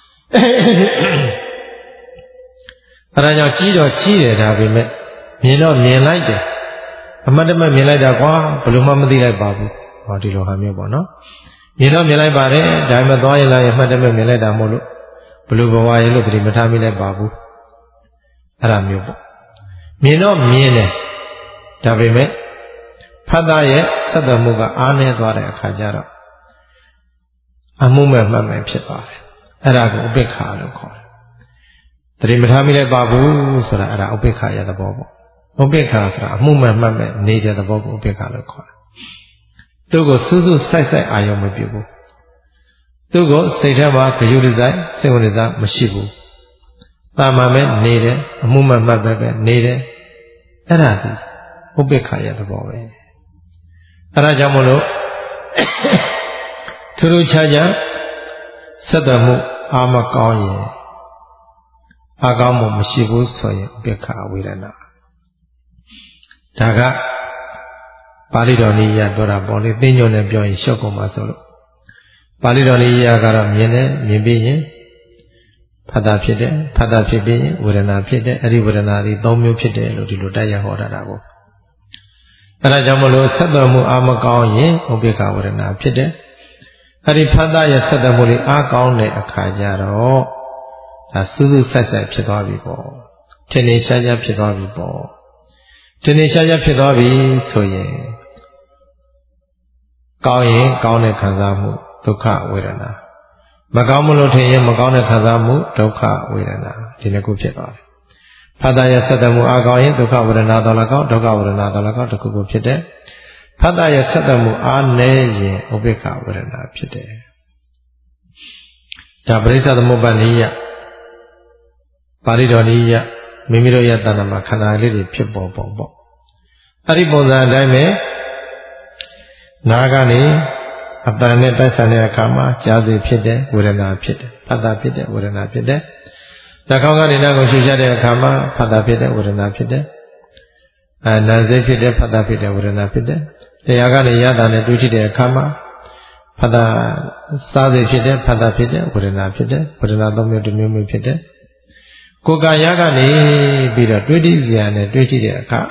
A: အဲဒါကြောင့်ကြီးတော့ကြီးတယ်ဒါပေမဲ့မြင်တော့မြင်လိုက်တယ်အမှတ်တမဲ့မြင်လိုက်တာကွာဘယ်လိုမှမသိလိုက်ပါဘူးဟောဒီလိုဟာမျိုးပေါ့နော်မြင်တော့မြင်လိုက်ပါတယ်ဒါပေမဲ့သွားရင်လာရင်အမှတ်တမဲ့မြင်လိုက်တာမဟုတ်လို့ဘယ်လိုဘဝရင်လို့ပြိမထားမိလိုက်ပါဘူးအဲ့ဒါမျိုးပေါ့မြင်တော့မြင်တယ်ဒါပေမဲ့ဖတ်သားရဲ့ဆက်သွယ်မှုကအားနည်းသွားတဲ့အခါကျတော့အမှုမဲ့မှတ်မဲ့ဖြစ်သွားတယ်အဲ့ဒါကိုဥပိ္ပခာလို့ခေါ်တယ်တတိမထားမိလိုက်ပါဘူးဆိုတာအဲ့ဒါဥပိ္ပခာရဲ့သဘောပေါ့ဥပိ္ပခာဆိုတာအမှုမဲ့မှတ်မဲ့နေတဲ့သဘောကိုဥပိ္ပခာလို့ခေါ်တယ်သူ့ကိုစူးစူးဆိုက်ဆိုက်အာရုံမပြုဘူးသူ့ကိုစိတ်ထဲမှာဂယုတစိုက်စိတ်ဝင်စားမရှိဘူးတာမှန်ပဲနေတယ်အမှုမဲ့မှတ်ပဲပဲနေတယ်အဲ့ဒါဒီဥပိ္ပခာရဲ့သဘောပဲအဲ့ဒါကြောင့်မလို့ထူးထူးခြားခြားဆက်သွယ်မှုအာမကောင်းရင်အာကောင်းမှုမရှိဘူးဆိုရင်ဥပိ္ပခာဝေဒနာဒါကပါဠိတော်နည်းရပြောတာပေါ့လေသိညွန့်နဲ့ပြောရင်ရှော့ကုန်မှာဆိုလို့ပါဠိတော်နည်းရကတော့မြင်တယ်မြင်ပြီးရင်ဖတ်တာဖြစ်တယ်ဖတ်တာဖြစ်ပြီးရင်ဝေဒနာဖြစ်တယ်အဲ့ဒီဝေဒနာတွေသုံးမျိုးဖြစ်တယ်လို့ဒီလိုတိုက်ရဟောတာပေါ့အဲ့ဒါကြောင့်မလို့ဆက်သွယ်မှုအာမကောင်းရင်ဥပိ္ပခာဝေဒနာဖြစ်တယ်အဲ့ဒီဖတ်တာရဲ့ဆက်သွယ်မှုလေးအားကောင်းတဲ့အခါကျတော့ဒါစူးစူးဆက်ဆက်ဖြစ်သွားပြီပေါ့ထင်ထင်ရှားရှားဖြစ်သွားပြီပေါ့ထင်ထင်ရှားရှားဖြစ်သွားပြီဆိုရင်ကောင်းရင်ကောင်းတဲ့ခံစားမှုဒုက္ခဝေဒနာမကောင်းမလို့ထင်ရင်မကောင်းတဲ့ခံစားမှုဒုက္ခဝေဒနာဒီနှစ်ခုဖြစ်သွားတယ်ဖတ်တာရဲ့ဆက်သွယ်မှုအားကောင်းရင်ဒုက္ခဝေဒနာတော်လည်းကောင်းဒုက္ခဝေဒနာတော်လည်းကောင်းတစ်ခုခုဖြစ်တယ်ဖတ်တာရဲ့ဆက်သွယ်မှုအားနည်းရင်ဥပိ္ပခာဝေဒနာဖြစ်တယ်ဒါပရိစ္ဆေသမုပ္ပါဒ်နည်းရပါဠိတော်နည်းရမိမိတို့ရဲ့တဏ္ဍာမှာခန္ဓာလေးတွေဖြစ်ပေါ်ပေါ်ပေါ့အဲ့ဒီပုံစံအတိုင်းပဲနားကနေအပံနဲ့တိုက်ဆိုင်တဲ့အခါမှာကြားသိဖြစ်တဲ့ဝေဒနာဖြစ်တယ်ဖတ်တာဖြစ်တဲ့ဝေဒနာဖြစ်တယ်နှာခေါင်းကနေနားကိုရှုရတဲ့အခါမှာဖတ်တာဖြစ်တဲ့ဝေဒနာဖြစ်တယ်အဲနာစိတ်ဖြစ်တဲ့ဖတ်တာဖြစ်တဲ့ဝေဒနာဖြစ်တယ်တရားကနေရတာနဲ့တွေ့ထိတဲ့အခါမှာဖတ်တာစားစိတ်ဖြစ်တဲ့ဖတ်တာဖြစ်တဲ့ဝေဒနာဖြစ်တဲ့ဝေဒနာသုံးမျိုးတစ်မျိုးမျိုးဖြစ်တဲ့ကိုယ်ကရကနေပြီးတော့တွေ့ထိစရာနဲ့တွေ့ထိတဲ့အခါ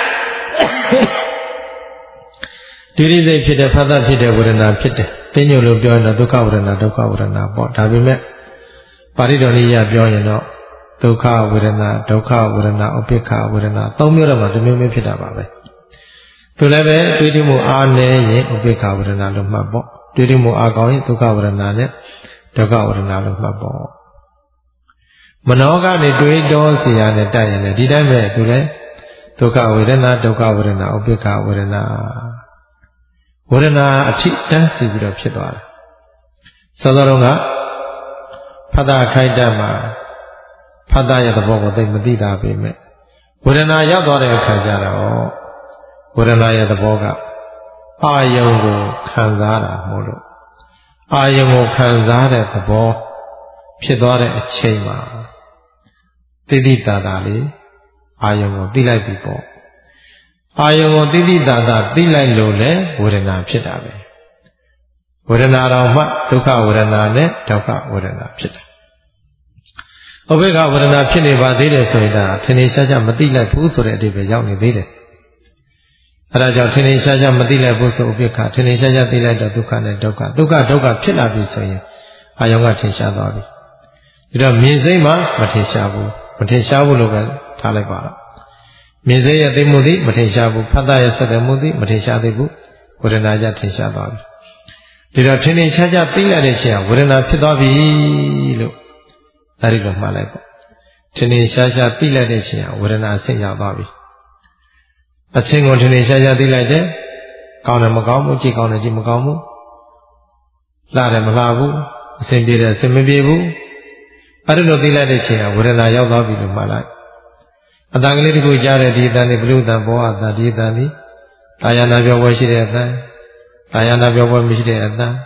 A: တိရိစိတ်ဖြစ်တဲ့ဖတ်တာဖြစ်တဲ့ဝေဒနာဖြစ်တယ်သိညို့လို့ပြောရင်တော့ဒုက္ခဝေဒနာဒုက္ခဝေဒနာပေါ့ဒါပေမဲ့ပါဠိတော်နည်းရပြောရင်တော့ဒုက္ခဝေဒနာဒုက္ခဝေဒနာဥပိ္ပခာဝေဒနာသုံးမျိုးတော့မှတစ်မျိုးမျိုးဖြစ်တာပါပဲသူလည်းပဲတွေ့ထိမှုအားနည်းရင်ဥပိ္ပခာဝေဒနာလို့မှတ်ပေါ့တွေ့ထိမှုအားကောင်းရင်ဒုက္ခဝေဒနာနဲ့ဒုက္ခဝေဒနာလို့မှတ်ပေါ့မနောကနေတွေးတောเสียရနဲ့တိုက်ရင်လည်းဒီတိုင်းပဲသူလည်းဒုက္ခဝေဒနာဒုက္ခဝေဒနာဥပိ္ပခာဝေဒနာဝေဒနာအထိတန်းစီပြီးတော့ဖြစ်သွားတယ်စောစောတုန်းကဖတ်တာခိုက်တတ်မှာဖတ်တာရဲ့သဘောကိုသိမသိတာပေမဲ့ဝေဒနာရောက်သွားတဲ့အခါကျတော့ဝေဒနာရဲ့သဘောကအာယုံကိုခံစားတာမဟုတ်လို့အာယုံကိုခံစားတဲ့သဘောဖြစ်သွားတဲ့အချိန်မှာတိတိတသာလေးအာယုံကိုသိလိုက်ပြီပေါ့အာယုံကိုတိတိတသာသိလိုက်လို့လေဝေဒနာဖြစ်တာပဲဝေဒနာတော်မှဒုက္ခဝေဒနာနဲ့ဒုက္ခဝေဒနာဖြစ်တာဥပိ္ပခာဝေဒနာဖြစ်နေပါသေးတယ်ဆိုရင်ဒါထင်ထင်ရှားရှားမသိလိုက်ဘူးဆိုတဲ့အဓိပ္ပာယ်ရောက်နေသေးတယ်အဲဒါကြောင့်ထင်ထင်ရှားရှားမသိလိုက်ဘူးဆိုဥပိ္ပခာထင်ထင်ရှားရှားသိလိုက်တော့ဒုက္ခနဲ့ဒုက္ခဒုက္ခဒုက္ခဖြစ်လာပြီဆိုရင်အာယုံကထင်ရှားသွားပြီဒါတော့မြင်စိမ့်မှာမထင်ရှားဘူးမထင်ရှားဘူးလို့ပဲထားလိုက်ပါတော့မြင်စိမ့်ရဲ့သိမှုသည်မထင်ရှားဘူးဖတ်တာရဲ့ဆက်တဲ့မှုသည်မထင်ရှားသေးဘူးဝေဒနာကြထင်ရှားသွားပြီဒါတော့ထင်ထင်ရှားရှားသိလိုက်တဲ့ချိန်ကဝေဒနာဖြစ်သွားပြီလို့အဲဒီလိုမှတ်လိုက်ပေါ့ထင်ထင်ရှားရှားသိလိုက်တဲ့ချိန်ကဝေဒနာအဆင့်ရောက်သွားပြီအဆင့်ကိုထင်ထင်ရှားရှားသိလိုက်တယ်ကောင်းတယ်မကောင်းဘူးကြည့်ကောင်းတယ်ကြည့်မကောင်းဘူးလှတယ်မလှဘူးအဆင်ပြေတယ်အဆင်မပြေဘူးအဲဒီလိုသိလိုက်တဲ့ချိန်ကဝေဒနာရောက်သွားပြီလို့မှတ်လိုက်အတန်ကလေးတစ်ခုကြားတဲ့ဒီအတန်ဒီဘလူအတန်ဘောအတန်ဒီအတန်ဒီတာယာနာပြောပွဲရှိတဲ့အတန်တာယာနာပြောပွဲမရှိတဲ့အတန်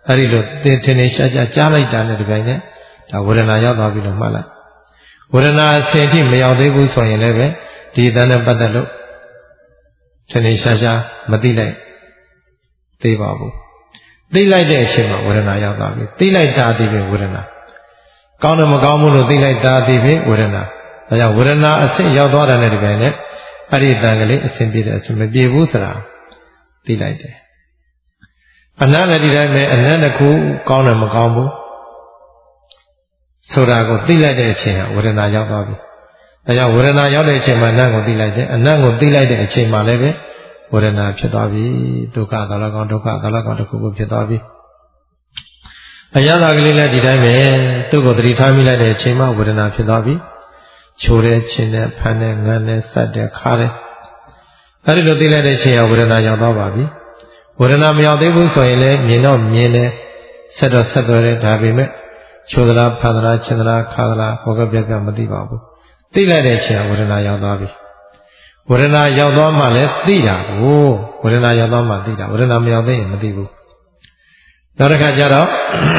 A: အဲ့ဒီလိုသင်ထင်နေရှားရှားကြားလိုက်တာနဲ့ဒီပိုင်းနဲ့ဒါဝေဒနာရောက်သွားပြီလို့မှတ်လိုက်ဝေဒနာအဆင့်ထိမရောက်သေးဘူးဆိုရင်လည်းပဲဒီအတန်းနဲ့ပတ်သက်လို့ထင်နေရှားရှားမသိလိုက်သေးပါဘူးသိလိုက်တဲ့အချိန်မှာဝေဒနာရောက်သွားပြီသိလိုက်တာဒီပဲဝေဒနာကောင်းတယ်မကောင်းဘူးလို့သိလိုက်တာဒီပဲဝေဒနာဒါကြောင့်ဝေဒနာအဆင့်ရောက်သွားတာနဲ့ဒီပိုင်းနဲ့အဲ့ဒီတန်ကလေးအဆင့်ပြည့်တဲ့အဆင့်မပြေဘူးဆိုတာသိလိုက်တယ်အနတ်နဲ့ဒီတိုင်းပဲအနတ်တစ်ခုကောင်းတယ်မကောင်းဘူးဆိုတာကိုသိလိုက်တဲ့အချိန်ကဝေဒနာရောက်သွားပြီဒါကြောင့်ဝေဒနာရောက်တဲ့အချိန်မှာအနတ်ကိုသိလိုက်တယ်အနတ်ကိုသိလိုက်တဲ့အချိန်မှာလည်းပဲဝေဒနာဖြစ်သွားပြီဒုက္ခသောလကောင်ဒုက္ခသောလကောင်တစ်ခုခုဖြစ်သွားပြီအရသာကလေးလည်းဒီတိုင်းပဲသူ့ကိုသတိထားမိလိုက်တဲ့အချိန်မှာဝေဒနာဖြစ်သွားပြီချိုးတဲ့ချင်းတဲ့ဖမ်းတဲ့ငန်းတဲ့စက်တဲ့ခါတဲ့အဲဒီလိုသိလိုက်တဲ့အချိန်ကဝေဒနာရောက်သွားပါပြီဝေဒနာမရောက်သေးဘူးဆိုရင်လည်းမြင်တော့မြင်တယ်ဆက်တော့ဆက်သွဲတယ်ဒါပေမဲ့ချိုးသလားဖမ်းသလားချင်းသလားခါသလားဘောကပြပြမသိပါဘူးသိလိုက်တဲ့အချိန်ကဝေဒနာရောက်သွားပြီဝေဒနာရောက်သွားမှလည်းသိတာကိုဝေဒနာရောက်သွားမှသိတာဝေဒနာမရောက်သေးရင်မသိဘူးနောက်တစ်ခါကျတော့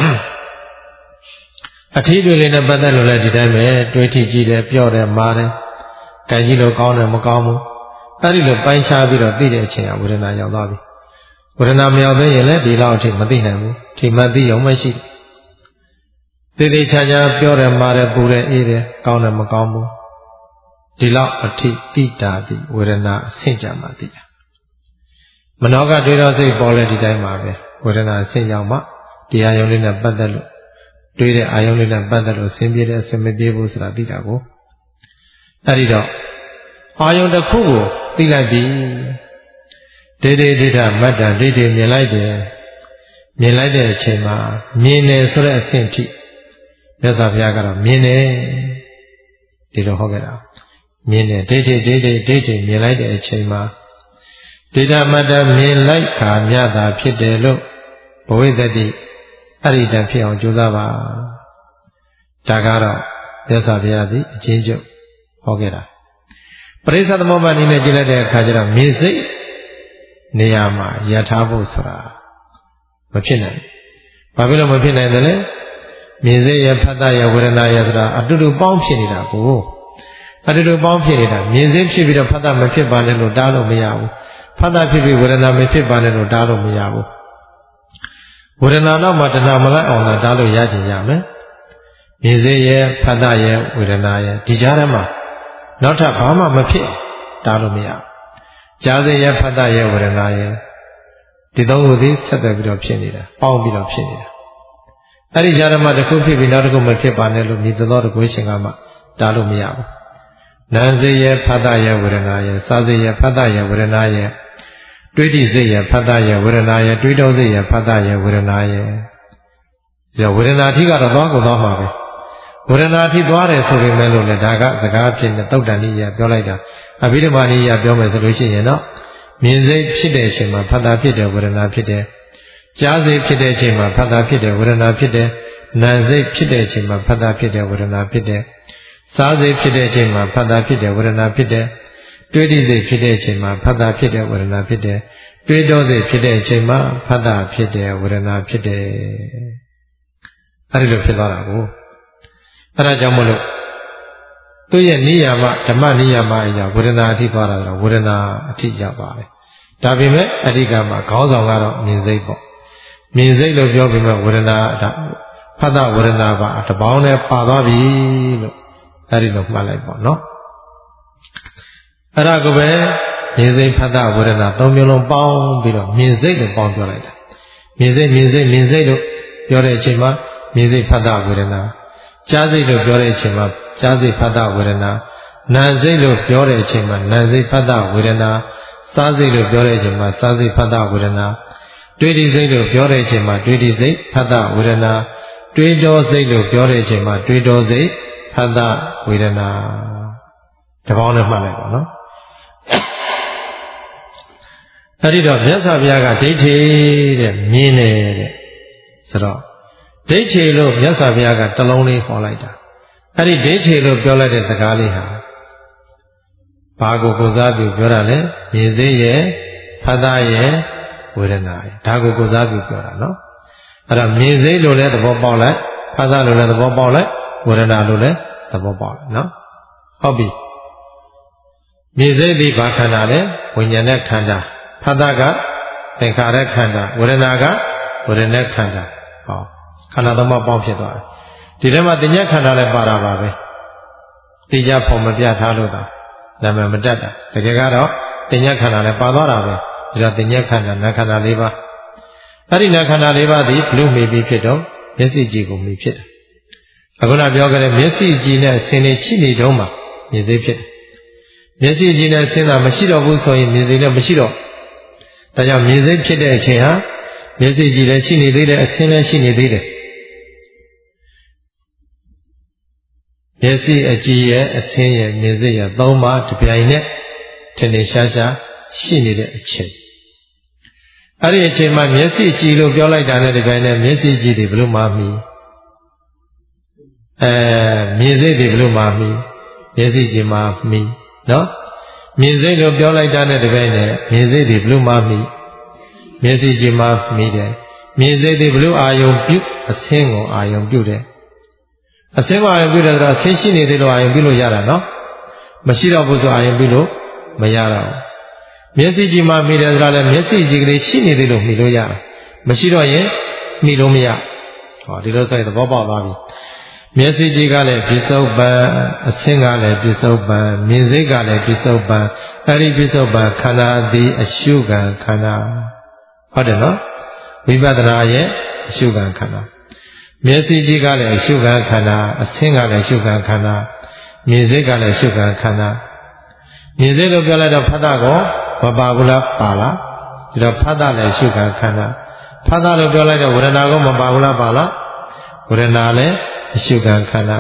A: အထီးတွေလေးနဲ့ပတ်သက်လို့လည်းဒီတိုင်းပဲတွေးထိကြည့်တယ်ပြော့တယ်မာတယ်ကြိုင်ကြည့်လို့ကောင်းတယ်မကောင်းဘူးအဲဒီလိုပိုင်းခြားပြီးတော့သိတဲ့အချိန်ကဝေဒနာရောက်သွားပြီဝေဒနာမရောက်သေးရင်လည်းဒီလောက်အထိမသိနိုင်ဘူးဒီမှသိအောင်မရှိသေးသေးချာချာပြောတယ်မာတယ်ပူတယ်အေးတယ်ကောင်းတယ်မကောင်းဘူးဒီလောက်အထိတိတာတိဝေဒနာအဆင့်ကြမှာတိတာမနောကတွေးတော့စိတ်ပေါ်လဲဒီတိုင်းပါပဲဝေဒနာအဆင့်ရောက်မှတရားယုံလေးနဲ့ပတ်သက်လို့တွေးတဲ့အာယုံလေးနဲ့ပတ်သက်လို့ဆင်းပြေတဲ့အဆင်မပြေဘူးဆိုတာသိတာကိုအဲဒီတော့အာယုံတစ်ခုကိုသိလိုက်ပြီဒေဒေဒိဋ္ဌမတ္တဒိဋ္ဌိမြင်လိုက်တယ်မြင်လိုက်တဲ့အချိန်မှာမြင်တယ်ဆိုတဲ့အဆင့်ထိမြတ်စွာဘုရားကတော့မြင်တယ်ဒီလိုဟောခဲ့တာမြင်တယ်ဒိဋ္ဌိဒိဋ္ဌိဒိဋ္ဌိမြင်လိုက်တဲ့အချိန်မှာဒိဋ္ဌမတ္တမြင်လိုက်ခါမြတာဖြစ်တယ်လို့ဘဝိတ္တိအဲ့ဒီတန်ဖြစ်အောင်ကြိုးစားပါဒါကတော့မြတ်စွာဘုရားသည်အချင်းချုပ်ဟောခဲ့တာပရိစ္ဆေသမုပ္ပါဒ်နည်းနဲ့ကြည့်လိုက်တဲ့အခါကျတော့မြင်စိတ်နေရာမှာယထာဖို့ဆိုတာမဖြစ်နိုင်ဘာဖြစ်လို့မဖြစ်နိုင်တယ်လဲမြင်စိတ်ရဖတ်တရဝေဒနာရဆိုတာအတူတူပေါင်းဖြစ်နေတာကိုအတူတူပေါင်းဖြစ်နေတာမြင်စိတ်ဖြစ်ပြီးတော့ဖတ်တမဖြစ်ပါနဲ့လို့တားလို့မရဘူးဖတ်တဖြစ်ပြီးဝေဒနာမဖြစ်ပါနဲ့လို့တားလို့မရဘူးဝေဒနာတော့မှတဏှာမလိုက်အောင်တားလို့ရချင်ရမယ်မြင်စိတ်ရဖတ်တရဝေဒနာရဒီကြားထဲမှာနောက်ထပ်ဘာမှမဖြစ်တားလို့မရဘူးကြားစိတ်ရဖတ်တရဝေဒနာရဒီသုံးခုသည်ဆက်သွယ်ပြီးတော့ဖြစ်နေတာပေါင်းပြီးတော့ဖြစ်နေတာအဲ့ဒီကြားထဲမှာတစ်ခုဖြစ်ပြီးနောက်တစ်ခုမဖြစ်ပါနဲ့လို့မြည်သောတကွေးရှင်ကမှတားလို့မရဘူးနာစိတ်ရဖတ်တရဝေဒနာရစာစိတ်ရဖတ်တရဝေဒနာရတွေးတိစိတ်ရဖတ်တရဝေဒနာရတွေးတောစိတ်ရဖတ်တရဝေဒနာရဒီဝေဒနာအထိကတော့သွားကိုသွားမှာပဲဝေဒနာအထိသွားတယ်ဆိုပေမဲ့လို့လည်းဒါကစကားဖြစ်နေတုတ်တန်နည်းရပြောလိုက်တာအဘိဓမ္မာနည်းရပြောမယ်ဆိုလို့ရှိရင်တော့မြင်စိတ်ဖြစ်တဲ့အချိန်မှာဖတ်တာဖြစ်တယ်ဝေဒနာဖြစ်တယ်ကြားစိတ်ဖြစ်တဲ့အချိန်မှာဖတ်တာဖြစ်တယ်ဝေဒနာဖြစ်တယ်နာစိတ်ဖြစ်တဲ့အချိန်မှာဖတ်တာဖြစ်တယ်ဝေဒနာဖြစ်တယ်စားစိတ်ဖြစ်တဲ့အချိန်မှာဖတ်တာဖြစ်တယ်ဝေဒနာဖြစ်တယ်တွေးတိစိတ်ဖြစ်တဲ့အချိန်မှာဖတ်တာဖြစ်တယ်ဝေဒနာဖြစ်တယ်တွေးတောစိတ်ဖြစ်တဲ့အချိန်မှာဖတ်တာဖြစ်တယ်ဝေဒနာဖြစ်တယ်အဲဒီလိုဖြစ်သွားတာကိုအဲဒါကြောင့်မလို့သူ့ရဲ့နိယာမဓမ္မနိယာမအရာဝေဒနာအထိသွားတာတော့ဝေဒနာအထိရောက်ပါတယ်ဒါပေမဲ့အဓိကမှာခေါင်းဆောင်ကတော့မြင်စိတ်ပေါ့မြင်စိတ်လို့ပြောပြီးမှဝေဒနာဖတ်တာဝေဒနာပါတပေါင်းနဲ့ပါသွားပြီလို့အဲဒီလိုမှတ်လိုက်ပေါ့နော်အဲ့ဒါကိုပဲမြင်စိတ်ဖတ်တာဝေဒနာသုံးမျိုးလုံးပေါင်းပြီးတော့မြင်စိတ်လို့ပေါင်းပြောလိုက်တာမြင်စိတ်မြင်စိတ်မြင်စိတ်လို့ပြောတဲ့အချိန်မှာမြင်စိတ်ဖတ်တာဝေဒနာကြားစိတ်လို့ပြောတဲ့အချိန်မှာကြားစိတ်ဖတ်တာဝေဒနာနာစိတ်လို့ပြောတဲ့အချိန်မှာနာစိတ်ဖတ်တာဝေဒနာစားစိတ်လို့ပြောတဲ့အချိန်မှာစားစိတ်ဖတ်တာဝေဒနာတွေးတိစိတ်လို့ပြောတဲ့အချိန်မှာတွေးတိစိတ်ဖတ်တာဝေဒနာတွေးတောစိတ်လို့ပြောတဲ့အချိန်မှာတွေးတောစိတ်ဖတ်တာဝေဒနာတပေါင်းနဲ့မှတ်လိုက်ပါနော်အဲ့ဒီတော့မြတ်စွာဘုရားကဒိဋ္ဌိတဲ့မြင်တယ်တဲ့ဆိုတော့ဒိဋ္ဌိလို့မြတ်စွာဘုရားကတလုံးလေးဟောလိုက်တာအဲ့ဒီဒိဋ္ဌိလို့ပြောလိုက်တဲ့စကားလေးဟာဘာကိုကိုစားပြုပြောတာလဲမြင်စိတ်ရဲ့ဖတ်တာရဲ့ဝေဒနာရဲ့ဒါကိုကိုစားပြုပြောတာနော်အဲ့ဒါမြင်စိတ်လို့လည်းသဘောပေါက်လိုက်ဖသလို့လည်းသဘောပေါက်လိုက်ဝေဒနာလို့လည်းသဘောပေါက်လိုက်နော်ဟုတ်ပြီမြင်စိတ်ဒီဘာခန္ဓာလဲဝိညာဉ်နဲ့ခန္ဓာဖသကသင်္ခါရခန္ဓာဝေဒနာကဝေဒနာခန္ဓာဟောခန္ဓာသုံးပါးပေါင်းဖြစ်သွားတယ်ဒီထဲမှာတင်ညက်ခန္ဓာလည်းပါတာပါပဲတိကျဖို့မပြထားလို့သာနာမည်မတတ်တာတကယ်ကတော့တင်ညက်ခန္ဓာလည်းပါသွားတာပဲဒီတော့တင်ညက်ခန္ဓာနာခန္ဓာ၄ပါးအဲ့ဒီနာခန္ဓာ၄ပါးသည်ဘလို့မိပြီးဖြစ်တော့မျက်စိကြည့်ကိုမိဖြစ်တယ်အခုနပြောခဲ့တဲ့မျက်စိကြည့်နဲ့ဆင်းနေရှိနေတုံးမှာမြင်စိဖြစ်တယ်မျက်စိကြည့်နဲ့ဆင်းတာမရှိတော့ဘူးဆိုရင်မြင်စိလည်းမရှိတော့ဒါကြောင့်မြင်စိဖြစ်တဲ့အချိန်ဟာမျက်စိကြည့်လည်းရှိနေသေးတယ်အဆင်းလည်းရှိနေသေးတယ်မျက်စိအကြည့်ရဲ့အဆင်းရဲ့မြင်စိရဲ့သုံးပါးတစ်ပြိုင်နဲ့ထင်ထင်ရှားရှားရှိနေတဲ့အချိန်အဲ့ဒီအချိန်မှာမျက်စိကြည့်လို့ပြောလိုက်တာနဲ့ဒီပိုင်းနဲ့မျက်စိကြည့်တယ်ဘလို့မှမီအဲမြင်စိတယ်ဘလို့မှမီမျက်စိကြည့်မှမီနော်မြင်စိလို့ပြောလိုက်တာနဲ့ဒီပိုင်းနဲ့မြင်စိတယ်ဘလို့မှမီမျက်စိကြည့်မှမီတယ်မြင်စိတယ်ဘလို့အာယုံပြုအဆင်းကိုအာယုံပြုတယ်အစင်းအာယုံပြုတယ်ဆိုတာဆင်းရှိနေသေးလို့အာယုံပြုလို့ရတာနော်မရှိတော့ဘူးဆိုအာယုံပြုလို့မရတော့ဘူးမျက်စိကြည့်မှမိတယ်ဆိုတာလည်းမျက်စိကြည့်ကလေးရှိနေသေးလို့မိလို့ရတာမရှိတော့ရင်မိလို့မရဟောဒီလိုဆိုရင်သဘောပေါက်သွားပြီမျက်စိကြည့်ကလည်းပစ္စုပန်အစင်းကလည်းပစ္စုပန်မြင်စိတ်ကလည်းပစ္စုပန်အဲ့ဒီပစ္စုပန်ခန္ဓာသည်အရှုခံခန္ဓာဟုတ်တယ်နော်ဝိပဿနာရဲ့အရှုခံခန္ဓာမျက်စိကြည့်ကလည်းအရှုခံခန္ဓာအဆင်းကလည်းအရှုခံခန္ဓာမြင်စိတ်ကလည်းအရှုခံခန္ဓာမြင်စိတ်လို့ပြောလိုက်တော့ဖတ်တာကိုမပါဘူးလားပါလားဒီတော့ဖတ်တာလည်းအရှုခံခန္ဓာဖတ်တာလို့ပြောလိုက်တော့ဝေဒနာကိုမပါဘူးလားပါလားဝေဒနာလည်းအရှုခံခန္ဓာ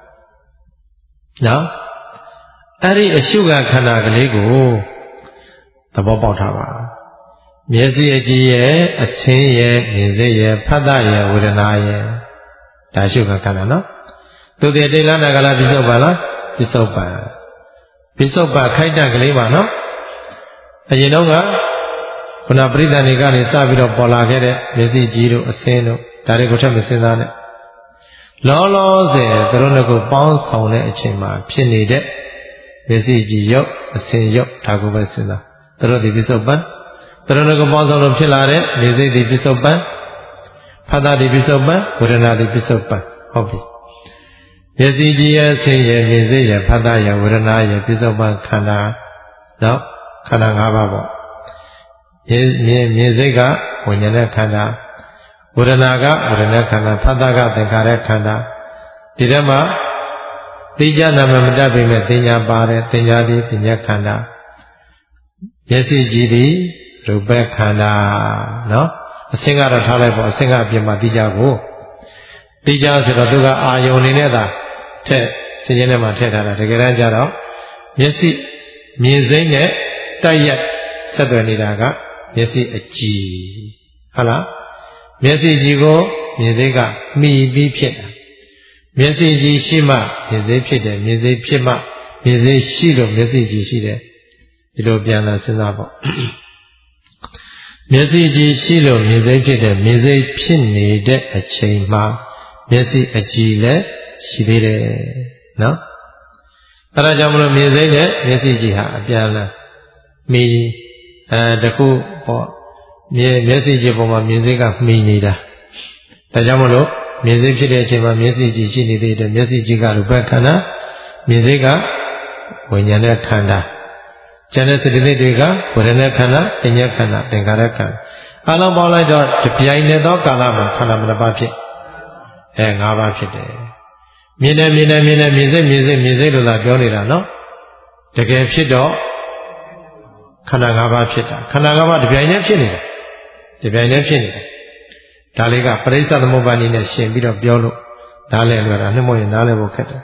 A: နော်အဲ့ဒီအရှုခံခန္ဓာကလေးကိုသဘောပေါက်ထားပါမျက်စိအကြည့်ရဲ့အဆင်းရဲ့မြင်စိတ်ရဲ့ဖတ်တာရဲ့ဝေဒနာရဲ့ဒါရှုခံခန္ဓာနော်သူတည်းတိလနာကလာပစ္စုပ္ပန်လားပစ္စုပ္ပန်ပစ္စုပ္ပန်ခိုက်တက်ကလေးပါနော်အရင်တော့ကခုနပရိသဏီကနေစပြီးတော့ပေါ်လာခဲ့တဲ့မျက်စိကြည့်တို့အဆင်းတို့ဒါတွေကိုထပ်မစဉ်းစားနဲ့လောလောဆယ်သူတို့နှစ်ခုပေါင်းဆောင်တဲ့အချိန်မှာဖြစ်နေတဲ့မျက်စိကြည့်ရုပ်အဆင်းရုပ်ဒါကိုပဲစဉ်းစားသူတို့ဒီပစ္စုပ္ပန်သူတို့ကပေါင်းဆောင်လို့ဖြစ်လာတဲ့မြင်စိတ်ဒီပစ္စုပ္ပန်ဖတ်တာဒီပစ္စုပ္ပန်ဝေဒနာဒီပစ္စုပ္ပန်ဟုတ်ပြီမျက်စိကြည့်ရဲ့ဆင်းရဲ့မြင်စိတ်ရဲ့ဖတ်တာရဲ့ဝေဒနာရဲ့ပစ္စုပ္ပန်ခန္ဓာနော်ခန္ဓာ၅ပါးပေါ့မြင်မြင်မြင်စိတ်ကဝိညာဉ်နဲ့ခန္ဓာဝေဒနာကဝေဒနာခန္ဓာဖတ်တာကသင်္ခါရခန္ဓာဒီထဲမှာသိကြနာမမတတ်ပေမဲ့သင်ညာပါတယ်သင်ညာသည်သင်ညာခန္ဓာမျက်စိကြည့်သည်ရူပခန္ဓာနော်အစင်းကတော့ထားလိုက်ပေါ့အစင်းကအပြင်မှာသိကြကိုသိကြဆိုတော့သူကအာယုံနေနဲ့သာထက်စင်းရဲထဲမှာထည့်ထားတာတကယ်တမ်းကျတော့မျက်စိမြင်စိမ့်နဲ့တိုက်ရိုက်ဆက်သွယ်နေတာကမျက်စိအကြည့်ဟုတ်လားမျက်စိကြည့်ကိုမြင်စိတ်ကမှီပြီးဖြစ်တာမျက်စိကြည့်ရှိမှမြင်စိတ်ဖြစ်တယ်မြင်စိတ်ဖြစ်မှမြင်စိတ်ရှိလို့မျက်စိကြည့်ရှိတယ်ဒီလိုပြန်လာစဉ်းစားပေါ့မျက်စိကြည့်ရှိလို့မြင်စိတ်ဖြစ်တယ်မြင်စိတ်ဖြစ်နေတဲ့အချိန်မှာမျက်စိအကြည့်လည်းရှိသေးတယ်နော်အဲဒါကြောင့်မလို့မြင်စိတ်နဲ့မျက်စိကြည့်ဟာအပြန်လာမီအဲတခုပေါ့မြင်မျက်စိကြည့်ပေါ်မှာမြင်စိတ်ကမှီနေတာဒါကြောင့်မလို့မြင်စိတ်ဖြစ်တဲ့အချိန်မှာမျက်စိကြည့်ရှိနေသေးတယ်မျက်စိကြည့်ကရူပခန္ဓာမြင်စိတ်ကဝိညာဉ်နဲ့ခန္ဓာကျန်တဲ့သတိတွေကဝေဒနာခန္ဓာပညာခန္ဓာသင်္ခါရခန္ဓာအလုံးပေါင်းလိုက်တော့တပြိုင်တည်းသောကာလမှာခန္ဓာမတစ်ပါးဖြစ်အဲ၅ပါးဖြစ်တယ်မြင်တယ်မြင်တယ်မြင်တယ်မြင်စိတ်မြင်စိတ်မြင်စိတ်လို့သာပြောနေတာနော်တကယ်ဖြစ်တော့ခန္ဓာ၅ပါးဖြစ်တာခန္ဓာ၅ပါးတပြိုင်တည်းဖြစ်နေတယ်တပြိုင်တည်းဖြစ်နေတယ်ဒါလေးကပရိစ္ဆသမုပ္ပါဒ်နည်းနဲ့ရှင်းပြီးတော့ပြောလို့နားလည်လွယ်တာနှမို့ရင်နားလည်ဖို့ခက်တယ်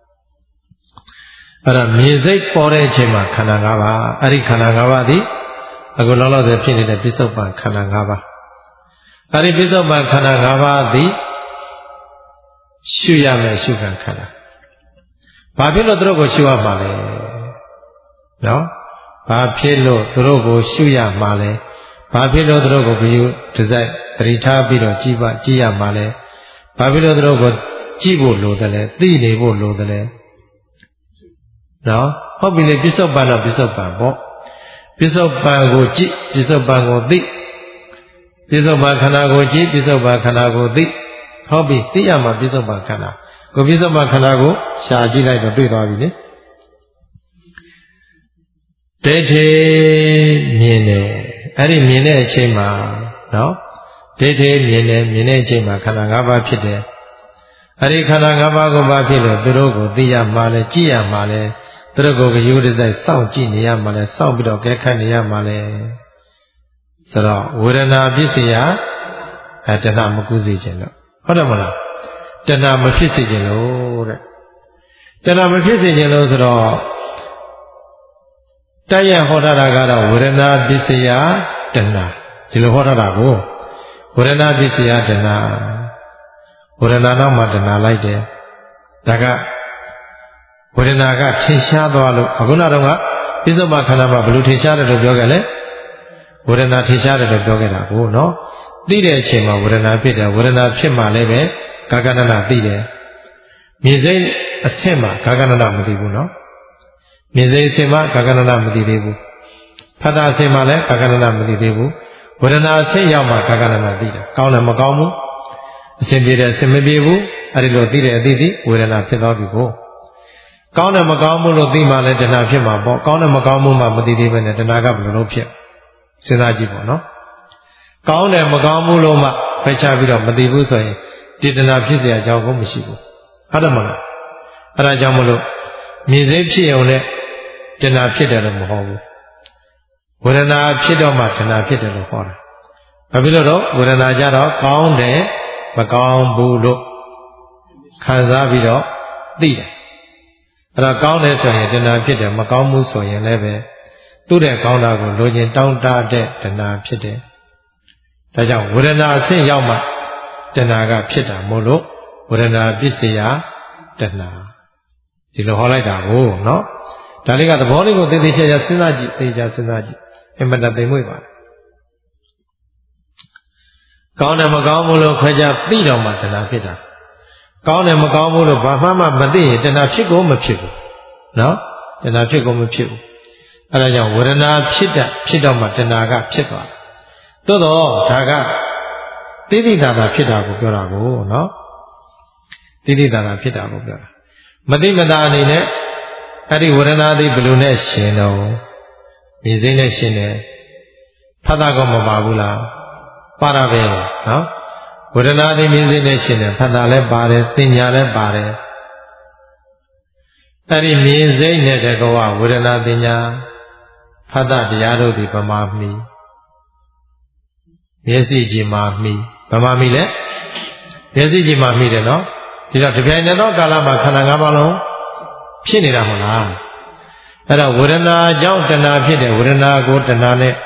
A: အဲ့ဒါမြင်စိတ်ပေါ်တဲ့အချိန်မှာခန္ဓာ၅ပါးအဲ့ဒီခန္ဓာ၅ပါးသည်အခုလောလောဆယ်ဖြစ်နေတဲ့ပစ္စုပ္ပန်ခန္ဓာ၅ပါးအဲ့ဒီပစ္စုပ္ပန်ခန္ဓာ၅ပါးသည်ရှုရမယ်ရှုခံခန္ဓာဘာဖြစ်လို့သူတို့ကိုရှုရမှာလဲနော်ဘာဖြစ်လို့သူတို့ကိုရှုရမှာလဲဘာဖြစ်လို့သူတို့ကိုဂယုတစိုက်တရိထားပြီးတော့ကြည်ပါကြည်ရမှာလဲဘာဖြစ်လို့သူတို့ကိုကြည်ဖို့လိုတယ်လဲသိနေဖို့လိုတယ်လဲနော်ဟုတ်ပြီလေပစ္စုပန်တော့ပစ္စုပန်ပေါ့ပစ္စုပန်ကိုကြည်ပစ္စုပန်ကိုသိပစ္စုပန်ခန္ဓာကိုကြည်ပစ္စုပန်ခန္ဓာကိုသိဟုတ်ပြီသိရမှာပစ္စုပန်ခန္ဓာကိုပစ္စုပန်ခန္ဓာကိုရှာကြည့်လိုက်တော့တွေ့သွားပြီလေဒိဋ္ဌိမြင်တယ်အဲ့ဒီမြင်တဲ့အချိန်မှာနော်ဒိဋ္ဌိမြင်တယ်မြင်တဲ့အချိန်မှာခန္ဓာ၅ပါးဖြစ်တယ်အဲ့ဒီခန္ဓာ၅ပါးကိုဘာဖြစ်လို့သူတို့ကိုသိရမှာလဲကြည့်ရမှာလဲသူတို့ကိုရိုးတစိုက်စောင့်ကြည့်နေရမှာလဲစောင့်ပြီးတော့ကဲခတ်နေရမှာလဲဆိုတော့ဝေဒနာပစ္စယအဲတဏှာမကူးစေခြင်းလို့ဟုတ်တယ်မလားတဏှာမဖြစ်စေခြင်းလို့တဲ့တဏှာမဖြစ်စေခြင်းလို့ဆိုတော့တရဟောထားတာကတော့ဝေဒနာပစ္စယတဏှာဒီလိုဟောထားတာကိုဝေဒနာပစ္စယတဏှာဝေဒနာနောက်မှာတဏှာလိုက်တယ်ဒါကဝေဒနာကထင်ရှားသွားလို့အခုနကတော့ကပြစ္ဆုတ်ပခန္ဓာမှာဘယ်လိုထင်ရှားတယ်လို့ပြောခဲ့လဲဝေဒနာထင်ရှားတယ်လို့ပြောခဲ့တာကိုနော်သိတဲ့အချိန်မှာဝေဒနာဖြစ်တယ်ဝေဒနာဖြစ်မှလည်းပဲကာကနနာသိတယ်မြင်စိတ်အဆင့်မှာကာကနနာမသိဘူးနော်မြင်စိတ်အဆင့်မှာကာကနနာမသိသေးဘူးဖတ်တာအဆင့်မှာလည်းကာကနနာမသိသေးဘူးဝေဒနာအဆင့်ရောက်မှကာကနနာသိတာကောင်းတယ်မကောင်းဘူးအဆင်ပြေတယ်အဆင်မပြေဘူးအဲ့ဒီလိုသိတဲ့အသိသိဝေဒနာဖြစ်သွားပြီကိုကောင်းတယ်မကောင်းဘူးလို့သိမှလည်းတဏှာဖြစ်မှာပေါ့ကောင်းတယ်မကောင်းဘူးမှမသိသေးပဲနဲ့တဏှာကဘယ်လိုလုပ်ဖြစ်စဉ်းစားကြည့်ပေါ့နော်ကောင်းတယ်မကောင်းဘူးလို့မှဖယ်ချပြီးတော့မသိဘူးဆိုရင်ဒီတဏှာဖြစ်เสียအကြောင်းကိုမရှိဘူးဟုတ်တယ်မလားအဲ့ဒါကြောင့်မလို့မြင်စိတ်ဖြစ်ုံနဲ့တဏှာဖြစ်တယ်လို့မဟုတ်ဘူးဝေဒနာဖြစ်တော့မှတဏှာဖြစ်တယ်လို့ဟောတာဘာဖြစ်လို့တော့ဝေဒနာကြတော့ကောင်းတယ်မကောင်းဘူးလို့ခံစားပြီးတော့သိတယ်အဲ့တော့ကောင်းတယ်ဆိုရင်တဏှာဖြစ်တယ်မကောင်းဘူးဆိုရင်လည်းပဲသူ့တဲ့ကောင်းတာကိုလိုချင်တောင်းတတဲ့တဏှာဖြစ်တယ်ဒါကြောင့်ဝေဒနာအဆင့်ရောက်မှတဏှာကဖြစ်တာမို့လို့ဝေဒနာပစ္စယတဏှာဒီလိုဟောလိုက်တာကိုနော်ဒါလေးကသဘောလေးကိုသိသိချာချာစဉ်းစားကြည့်သိချာစဉ်းစားကြည့်အမှန်တသိမ့်မွေ့ပါကောင်းတယ်မကောင်းဘူးလို့ခွဲခြားသိတော့မှတဏှာဖြစ်တာကောင်းတယ်မကောင်းဘူးလို့ဘာမှမသိရင်တဏှာဖြစ်ကုန်မဖြစ်ဘူးနော်တဏှာဖြစ်ကုန်မဖြစ်ဘူးအဲဒါကြောင့်ဝေဒနာဖြစ်တဲ့ဖြစ်တော့မှတဏှာကဖြစ်သွားတယ်သို့တော့ဒါကတိတိသာသာဖြစ်တာကိုပြောတာကိုနော်တိတိသာသာဖြစ်တာကိုပြောတာမတိမတာအနေနဲ့အဲ့ဒီဝေဒနာသည်ဘယ်လိုနဲ့ရှင်တော့မြည်စိမ့်နဲ့ရှင်တယ်ဖတ်တာကောမပါဘူးလားပါရပဲနော်ဝေဒနာသည်မြည်စိမ့်နဲ့ရှင်တယ်ဖတ်တာလည်းပါတယ်ပညာလည်းပါတယ်အဲ့ဒီမြည်စိမ့်နဲ့တကောဝေဒနာပညာဖတ်တာတရားတို့သည်ဗမာမီမျက်စိကြည်မှာမီဗမာမီလဲမျက်စိကြည်မှာမီတယ်နော်ဒီတော့တပြိုင်တည်းသောကာလမှာခန္ဓာ၅ပါးလုံးဖြစ်နေတာမဟုတ်လားအဲ့တော့ဝေဒနာကြောင့်တဏှာဖြစ်တယ်ဝေဒနာကိုတဏှာနဲ့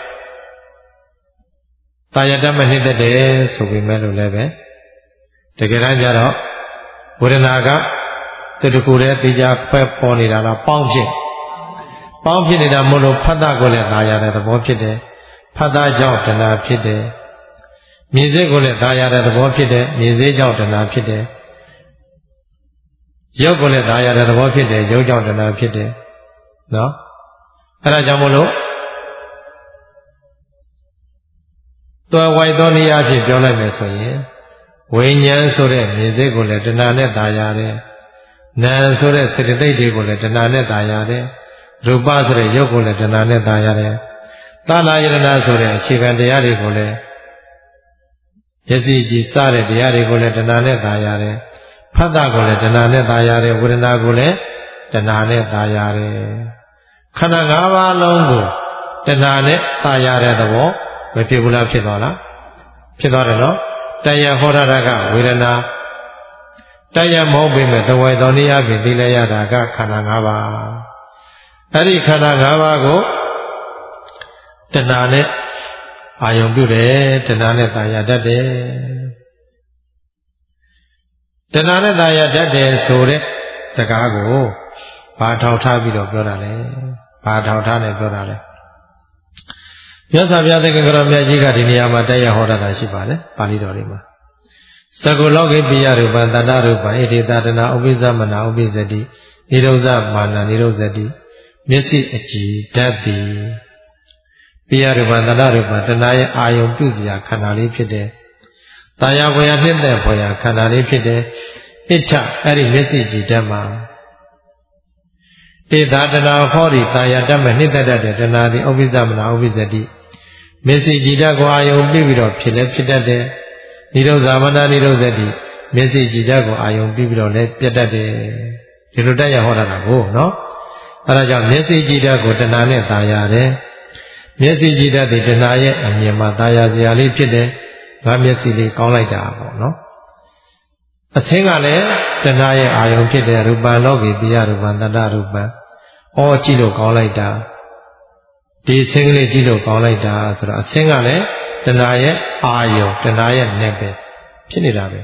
A: တာယတမနှိမ့်သက်တယ်ဆိုပေမဲ့လို့လည်းပဲတကယ်တမ်းကျတော့ဝေဒနာကတတကူတဲ့သိကြဖက်ပေါ်နေတာလားပေါင်းဖြစ်ပေါင်းဖြစ်နေတာမို့လို့ဖတ်တာကိုလည်းသာရတဲ့သဘောဖြစ်တယ်ဖတ်တာကြောင့်တဏှာဖြစ်တယ်မြင်စိတ်ကိုလည်းသာရတဲ့သဘောဖြစ်တယ်မြင်စိတ်ကြောင့်တဏှာဖြစ်တယ်ရုပ်ကိုလည်းသာရတဲ့သဘောဖြစ်တယ်ရုပ်ကြောင့်တဏှာဖြစ်တယ်နော်အဲ့ဒါကြောင့်မို့လို့တော်ဝိုက်သောနေရာဖြစ်ပြောလိုက်မယ်ဆိုရင်ဝိညာဉ်ဆိုတဲ့မြင်စိတ်ကိုလည်းတဏှာနဲ့သာရတယ်နာမ်ဆိုတဲ့စေတသိက်တွေကိုလည်းတဏှာနဲ့သာရတယ်ရူပဆိုတဲ့ရုပ်ကိုလည်းတဏှာနဲ့သာရတယ်သာလယရဏဆိုတဲ့အခြေခံတရားတွေကိုလည်းမျက်စိကြည့်စတဲ့တရားတွေကိုလည်းတဏှာနဲ့သာရတယ်ဖတ်တာကိုလည်းတဏှာနဲ့သာရတယ်ဝေဒနာကိုလည်းတဏှာနဲ့သာရတယ်ခန္ဓာ၅ပါးလုံးကိုတဏှာနဲ့သာရတဲ့သဘောမဖြစ်ဘူးလားဖြစ်သွားလားဖြစ်သွားတယ်နော်တရားဟောတာကဝေဒနာတရားမဟုတ်ပေမဲ့တဝိုက်တော်နေရာပြင်သိလဲရတာကခန္ဓာ၅ပါးအဲ့ဒီခန္ဓာ၅ပါးကိုတဏှာနဲ့အာယုံပြုတယ်တဏှာနဲ့သာရတတ်တယ်တဏှာနဲ့သာရတတ်တယ်ဆိုတဲ့စကားကိုဘာထောက်ထားပြီးတော့ပြောတာလဲဘာထောက်ထားနဲ့ပြောတာလဲမြတ်စွာဘုရားသခင်ကတော်မြတ်ကြီးကဒီနေရာမှာတရားဟောတာရှိပါတယ်ပါဠိတော်လေးမှာသကုလောကိပိယရူပံတတ္တရူပံဣတိတတနာဥပိသမနာဥပိသတိနိရောဇမာနနိရောဇတိမျက်စိအကြည်ဓာတ်သည်ပိယရူပံတတ္တရူပံတဏှာရဲ့အာယုံပြုစရာခန္ဓာလေးဖြစ်တယ်။တာယာဘွေရနှစ်သက်ဘွေရခန္ဓာလေးဖြစ်တယ်။ဣဋ္ဌအဲ့ဒီမျက်စိကြည်ဓာတ်မှာဣဒတနာဟောဒီတာယာတတ်မဲ့နှစ်သက်တတ်တဲ့တဏှာသည်ဥပိသမနာဥပိသတိမျက်စိကြည်ဓာတ်ကိုအာယုံပြုပြီးတော့ဖြစ်လဲဖြစ်တတ်တယ်။နိရောဇမာနနိရောဇတိမျက်စိကြည်ဓာတ်ကိုအာယုံပြုပြီးတော့လဲပြတ်တတ်တယ်။ဒီလိုတရားဟောတာကိုနော်။အဲဒါကြောင့်မျက်စိကြည်ဓာတ်ကိုတဏှာနဲ့တာယာတယ်။မျက်စိကြည်ဓာတ်ဒီတဏှာရဲ့အမြင်မှာတာယာစရာလေးဖြစ်တယ်။ငါမျက်စိလေးကောင်းလိုက်တာပေါ့နော်။အဆင်းကလည်းတဏှာရဲ့အာယုံဖြစ်တဲ့ရူပံလောကိပိယရူပံတတ္တရူပံအော်ကြည့်လို့ကောင်းလိုက်တာဒီဆင်းကလေးကြည့်လို့ကောင်းလိုက်တာဆိုတော့အဆင်းကလည်းတဏှာရဲ့အာယုံတဏှာရဲ့နယ်ပယ်ဖြစ်နေတာပဲ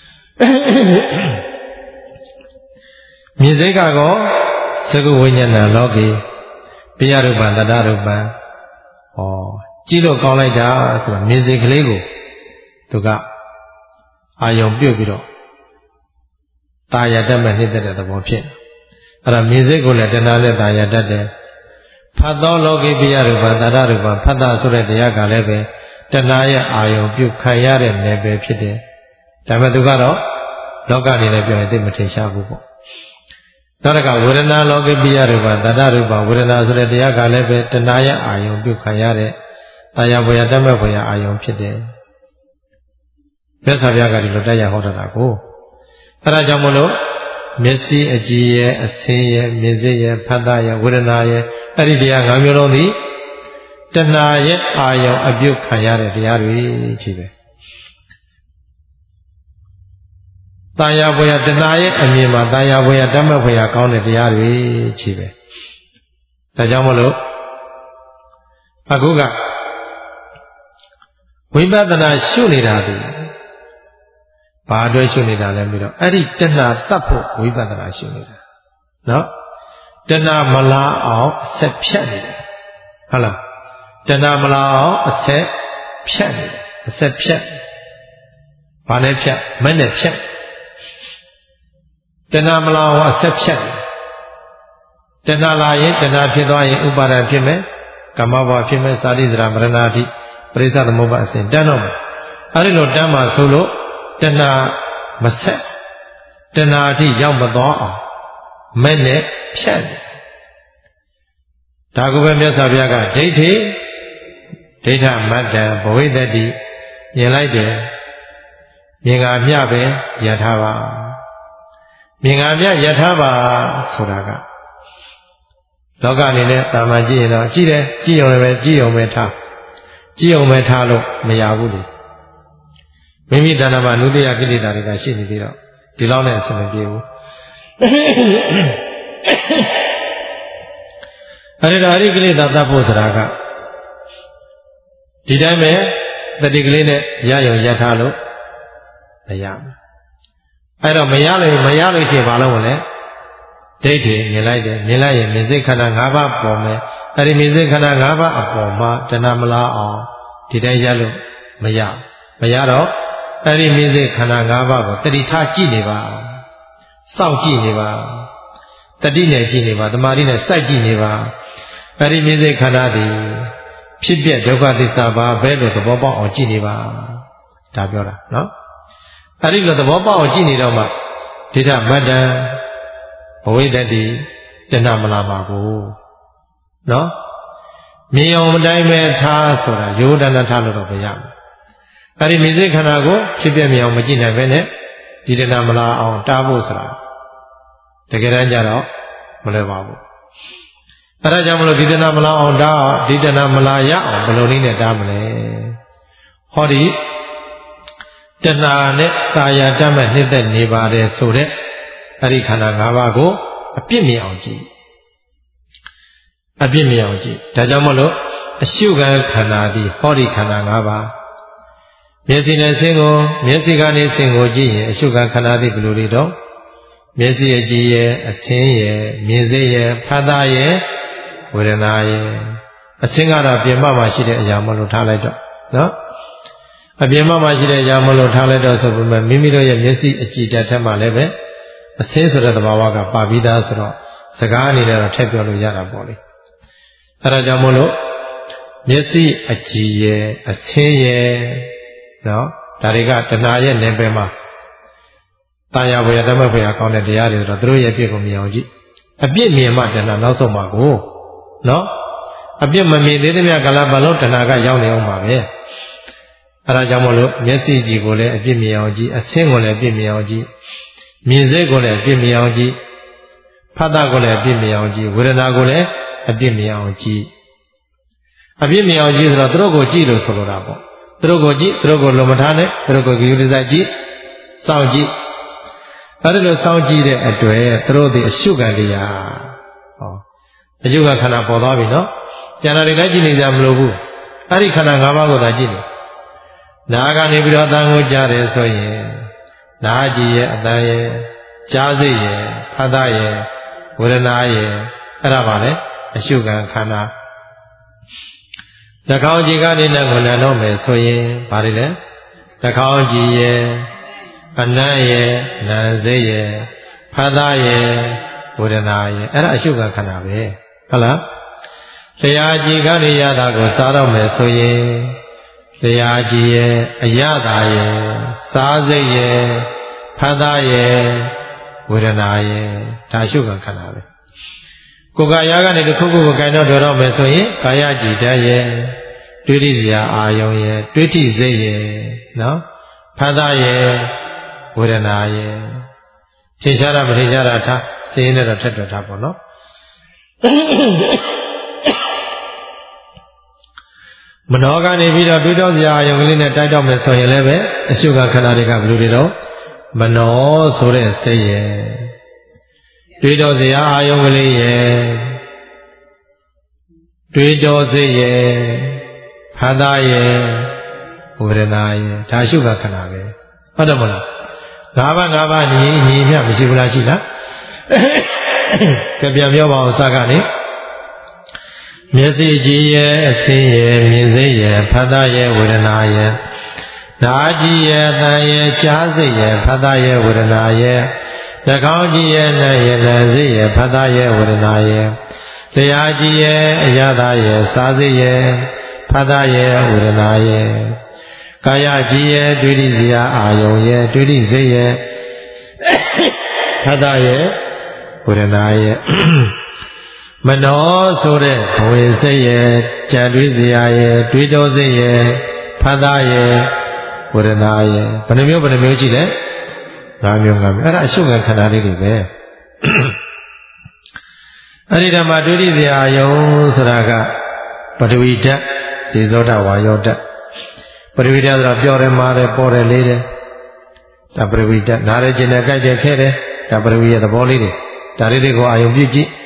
A: မြင်စိတ်ကတော့သကုဝိညာဏလောကေပိယရူပံတတ္တရူပံဩကြည့်လို့ကောင်းလိုက်တာဆိုတော့မြင်စိတ်ကလေးကိုသူကအာယုံပြုတ်ပြီးတော့တာယာတတ်မဲ့နှိမ့်တဲ့သဘောဖြစ်အဲ့ဒါမြင်စိတ်ကိုလည်းတဏှာနဲ့တာယာတတ်တယ်ဖတ်သောလောကိပိယရူပံတတ္တရူပံဖတ်တာဆိုတဲ့တရားကလည်းပဲတဏှာရဲ့အာယုံပြုတ်ခံရတဲ့နယ်ပယ်ဖြစ်တယ်ဒါပေမဲ့သူကတော့လောကအနေနဲ့ပြောရင်သိမထင်ရှားဘူးပေါ့နောက်တစ်ခါဝေဒနာလောကိပိယရူပံတတ္တရူပံဝေဒနာဆိုတဲ့တရားကလည်းပဲတဏှာရဲ့အာယုံပြုတ်ခံရတဲ့တာယာဘွေရတတ်မဲ့ဘွေရအာယုံဖြစ်တယ်မြတ်စွာဘုရားကဒီလိုတရားဟောတာကိုအဲဒါကြောင့်မလို့မျက်စိအကြည်ရဲ့အဆင်းရဲ့မြင်စိရဲ့ဖတ်တာရဲ့ဝေဒနာရဲ့အဲ့ဒီတရား၅မျိုးလုံးသည်တဏှာရဲ့အာယုံအပြုတ်ခံရတဲ့တရားတွေကြီးပဲတာယာဘွေရတဏှာရဲ့အမြင်မှာတာယာဘွေရတတ်မဲ့ဘွေရကောင်းတဲ့တရားတွေကြီးပဲဒါကြောင့်မလို့အခုကဝိပဿနာရှုနေတာဒီဘာအတွက်ရှုနေတာလဲပြီးတော့အဲ့ဒီတဏှာတတ်ဖို့ဝိပဿနာရှုနေတာနော်တဏှာမလာအောင်အဆက်ဖြတ်နေတယ်ဟုတ်လားတဏှာမလာအောင်အဆက်ဖြတ်နေတယ်အဆက်ဖြတ်ဘာနဲ့ဖြတ်မနဲ့ဖြတ်တဏှာမလာအောင်အဆက်ဖြတ်တဏှာလာရင်တဏှာဖြစ်သွားရင်ဥပါဒံဖြစ်မယ်ကာမဘဝဖြစ်မယ်သာတိစရာမရဏာတိပရိစ္ဆသမုပ္ပါအစဉ်တန်းတော့မယ်အဲ့ဒီလိုတန်းမှဆိုလို့တဏှာမဆက်တဏှာအထိရောက်မသွားအောင်မဲ့နဲ့ဖြတ်ဒါကိုပဲမြတ်စွာဘုရားကဒိဋ္ဌိဒိဋ္ဌမတ္တံဘဝိတ္တိမြင်လိုက်တယ်မြင်ကမျှပဲယထာပါမြင်ကမျှယထာပါဆိုတာကလောကအနေနဲ့တာမန်ကြည့်ရင်တော့ကြည့်တယ်ကြည့်ရုံနဲ့ပဲကြည့်ရုံပဲထားကြည့်ရုံပဲထားလို့မရဘူးလေမိမိတဏ္ဍာမှာနုတ္တိယကိလေသာတွေကရှိနေသေးတော့ဒီလောက်နဲ့အဆင်မပြေဘူးအဲဒီတော့အရိကိလေသာတတ်ဖို့ဆိုတာကဒီတိုင်းပဲတတိကလေးနဲ့ရရုံရထားလို့မရဘူးအဲ့တော့မရလို့မရလို့ရှိရင်ဘာလုပ်မလဲဒိဋ္ဌိမြင်လိုက်တယ်မြင်လိုက်ရင်မြင်စိတ်ခန္ဓာ၅ပါးပေါ်မယ်အဲ့ဒီမြင်စိတ်ခန္ဓာ၅ပါးအပေါ်မှာတဏှာမလားအောင်ဒီတိုင်းရလို့မရမရတော့အဲ့ဒီမြင်စိတ်ခန္ဓာ၅ပါးကိုတတိထားကြည့်နေပါစောင့်ကြည့်နေပါတတိနဲ့ကြည့်နေပါတမာတိနဲ့စိုက်ကြည့်နေပါအဲ့ဒီမြင်စိတ်ခန္ဓာဒီဖြစ်ပြဒုက္ခသစ္စာပါဘဲလို့သဘောပေါက်အောင်ကြည့်နေပါဒါပြောတာနော်အဲ့ဒီလိုသဘောပေါက်အောင်ကြည့်နေတော့မှဒိဋ္ဌမတ္တံဘဝိတ္တိတဏှာမလာပါဘူးနော်မြင်အောင်မတိုင်းပဲထားဆိုတာယောဒနာထားလို့တော့မရဘူးအဲ့ဒီမြင်စိတ်ခန္ဓာကိုဖြစ်ပြမြင်အောင်မကြည့်နိုင်ပဲနဲ့ဒီတဏှာမလာအောင်တားဖို့ဆိုတာတကယ်တမ်းကျတော့မလွယ်ပါဘူးအဲ့ဒါကြောင့်မလို့ဒီတဏှာမလာအောင်တားဒီတဏှာမလာရအောင်ဘယ်လိုနည်းနဲ့တားမလဲဟောဒီတဏှာနဲ့ကာယတတ်မဲ့နှိမ့်သက်နေပါတယ်ဆိုတဲ့အဲ့ဒီခန္ဓာ၅ပါးကိုအပြစ်မြင်အောင်ကြည့်အပြစ်မြင်အောင်ကြည့်ဒါကြောင့်မလို့အရှုခံခန္ဓာဒီဟောဒီခန္ဓာ၅ပါးမျက်စိနဲ့ဆင်းကိုမျက်စိကနေဆင်းကိုကြည့်ရင်အရှုခံခန္ဓာဒီဘယ်လိုတွေတော့မျက်စိအကြည့်ရဲ့အဆင်းရဲ့မြင်စိရဲ့ဖတ်တာရဲ့ဝေဒနာရဲ့အစင်းကတော့ပြင်ပမှာရှိတဲ့အရာမလို့ထားလိုက်တော့နော်အပြင်ပမှာရှိတဲ့အရာမလို့ထားလိုက်တော့ဆိုပေမဲ့မိမိတို့ရဲ့မျက်စိအကြည့်တက်ထက်မှလည်းပဲအစင်းဆိုတဲ့သဘာဝကပါပြီးသားဆိုတော့စကားအနေနဲ့တော့ထည့်ပြောလို့ရတာပေါ့လေအဲဒါကြောင့်မို့လို့မျက်စိအကြည့်ရဲ့အစင်းရဲ့နော်ဒါတွေကတဏှာရဲ့နယ်ပယ်မှာတာယာဘွေတမတ်ဘွေကောင်းတဲ့တရားတွေဆိုတော့သူတို့ရဲ့ပြည့်ကိုမြင်အောင်ကြည့်အပြစ်မြင်မှတဏှာနောက်ဆုံးမှာကိုနော်အပြစ်မမြင်သေးတဲ့မြတ်ကလပတ်လုံးတဏှာကရောက်နေအောင်ပါပဲအဲဒါကြောင့်မို့လို့မျက်စိကြည့်ကိုလည်းအပြစ်မြင်အောင်ကြည့်အဆင်းကိုလည်းအပြစ်မြင်အောင်ကြည့်မြင်စိတ်ကိုလည်းအပြစ်မြင်အောင်ကြည့်ဖတ်တာကိုလည်းအပြစ်မြင်အောင်ကြည့်ဝေဒနာကိုလည်းအပြစ်မြင်အောင်ကြည့်အပြစ်မြင်အောင်ကြည့်ဆိုတော့သူတို့ကိုကြည့်လို့ဆိုလိုတာပေါ့သူတို့ကိုကြည့်သူတို့ကိုလုံမထားနဲ့သူတို့ကိုဂရုတစိုက်ကြည့်စောင့်ကြည့်အဲဒီလိုစောင့်ကြည့်တဲ့အတွက်သူတို့ဒီအရှုခံတရားဟောအရှုခံခန္ဓာပေါ်သွားပြီနော်ကျန်တာတွေလည်းကြည့်နေကြမလို့ဘူးအဲ့ဒီခန္ဓာ၅ပါးကိုသာကြည့်နေနာကနေပြီးတော့အတန်ကိုကြားတယ်ဆိုရင်နာကြည့်ရဲ့အတန်ရဲ့ကြားစိတ်ရဲ့ဖတ်တာရဲ့ဝေဒနာရဲ့အဲ့ဒါပါလေအရှုခံခန္ဓာနှာခေါင်းကြည့်ကနေနဲ့ကိုနာတော့မယ်ဆိုရင်ဘာတွေလဲနှာခေါင်းကြည့်ရဲ့အနံ့ရဲ့နာစိတ်ရဲ့ဖတ်တာရဲ့ဝေဒနာရဲ့အဲ့ဒါအရှုခံခန္ဓာပဲဟုတ်လားလျှာကြည်ကနေရတာကိုစားတော့မယ်ဆိုရင်လျှာကြည်ရဲ့အရသာရဲ့စားစိတ်ရဲ့ဖတ်တာရဲ့ဝေဒနာရဲ့ဒါအရှုခံခန္ဓာပဲကိုယ်ကရာကနေတစ်ခုခုကိုကြိုင်တော့တော်တော့မယ်ဆိုရင်ကာယကြည်တတ်ရဲ့တွေးတိစရာအာယုံရဲ့တွေးတိစိတ်ရဲ့နော်ဖတ်တာရဲ့ဝေဒနာရဲ့ထင်ရှားတာမထင်ရှားတာထားစိတ်နဲ့တော့ထက်တော်ထားပေါ့နော်မနောကနေပြီးတော့တွေးတော့စရာအာယုံကလေးနဲ့တိုက်တော့မယ်ဆိုရင်လည်းပဲအရှုခံခန္ဓာတွေကဘယ်လိုတွေတော့မနောဆိုတဲ့စိတ်ရဲ့တွေးတော့စရာအာယုံကလေးရဲ့တွေးတော့စိတ်ရဲ့ဖတ်တာရဲ့ဝေဒနာရဲ့ဒါအရှုခံခန္ဓာပဲဟုတ်တယ်မလားငါးပါးငါးပါးညီညီမျှမရှိဘူးလားရှိလားကြပြန်ပြောပါအောင်စကားလေမျက်စိကြည့်ရဲ့အဆင်းရဲ့မြင်စိတ်ရဲ့ဖတ်တာရဲ့ဝေဒနာရဲ့နားကြည့်ရဲ့အသံရဲ့ကြားစိတ်ရဲ့ဖတ်တာရဲ့ဝေဒနာရဲ့နှာခေါင်းကြည့်ရဲ့နားရဲ့နားစိတ်ရဲ့ဖတ်တာရဲ့ဝေဒနာရဲ့လျှာကြည့်ရဲ့အရသာရဲ့စားစိတ်ရဲ့ဖတ်တာရဲ့ဝေဒနာရဲ့ကာယကြည်ရဲ့တွေးတိစရာအာယုံရဲ့တွေးတိစိတ်ရဲ့ဖတ်တာရဲ့ဝေဒနာရဲ့မနောဆိုတဲ့ဘဝစိတ်ရဲ့ကြံတွေးစရာရဲ့တွေးတောစိတ်ရဲ့ဖတ်တာရဲ့ဝေဒနာရဲ့ဘယ်နှမျိုးဘယ်နှမျိုးကြည့်လဲ၅မျိုး၅မျိုးအဲ့ဒါအရှုခံခန္ဓာလေးတွေပဲအဲ့ဒီဓမ္မတွေးတိစရာအာယုံဆိုတာကပထဝီဓာတ်ဒီဇောဓဝါယောဓာတ်ပထဝီဓာတ်ဆိုတော့ပြောတယ်မာတယ်ပေါ်တယ်လေးတယ်ဒါပထဝီဓာတ်နားရခြင်းနဲ့ကြိုက်တယ်ခဲတယ်ဒါပထဝီရဲ့သဘောလေးတွေဒါလေးတွေကိုအာယုံပြုကြည့်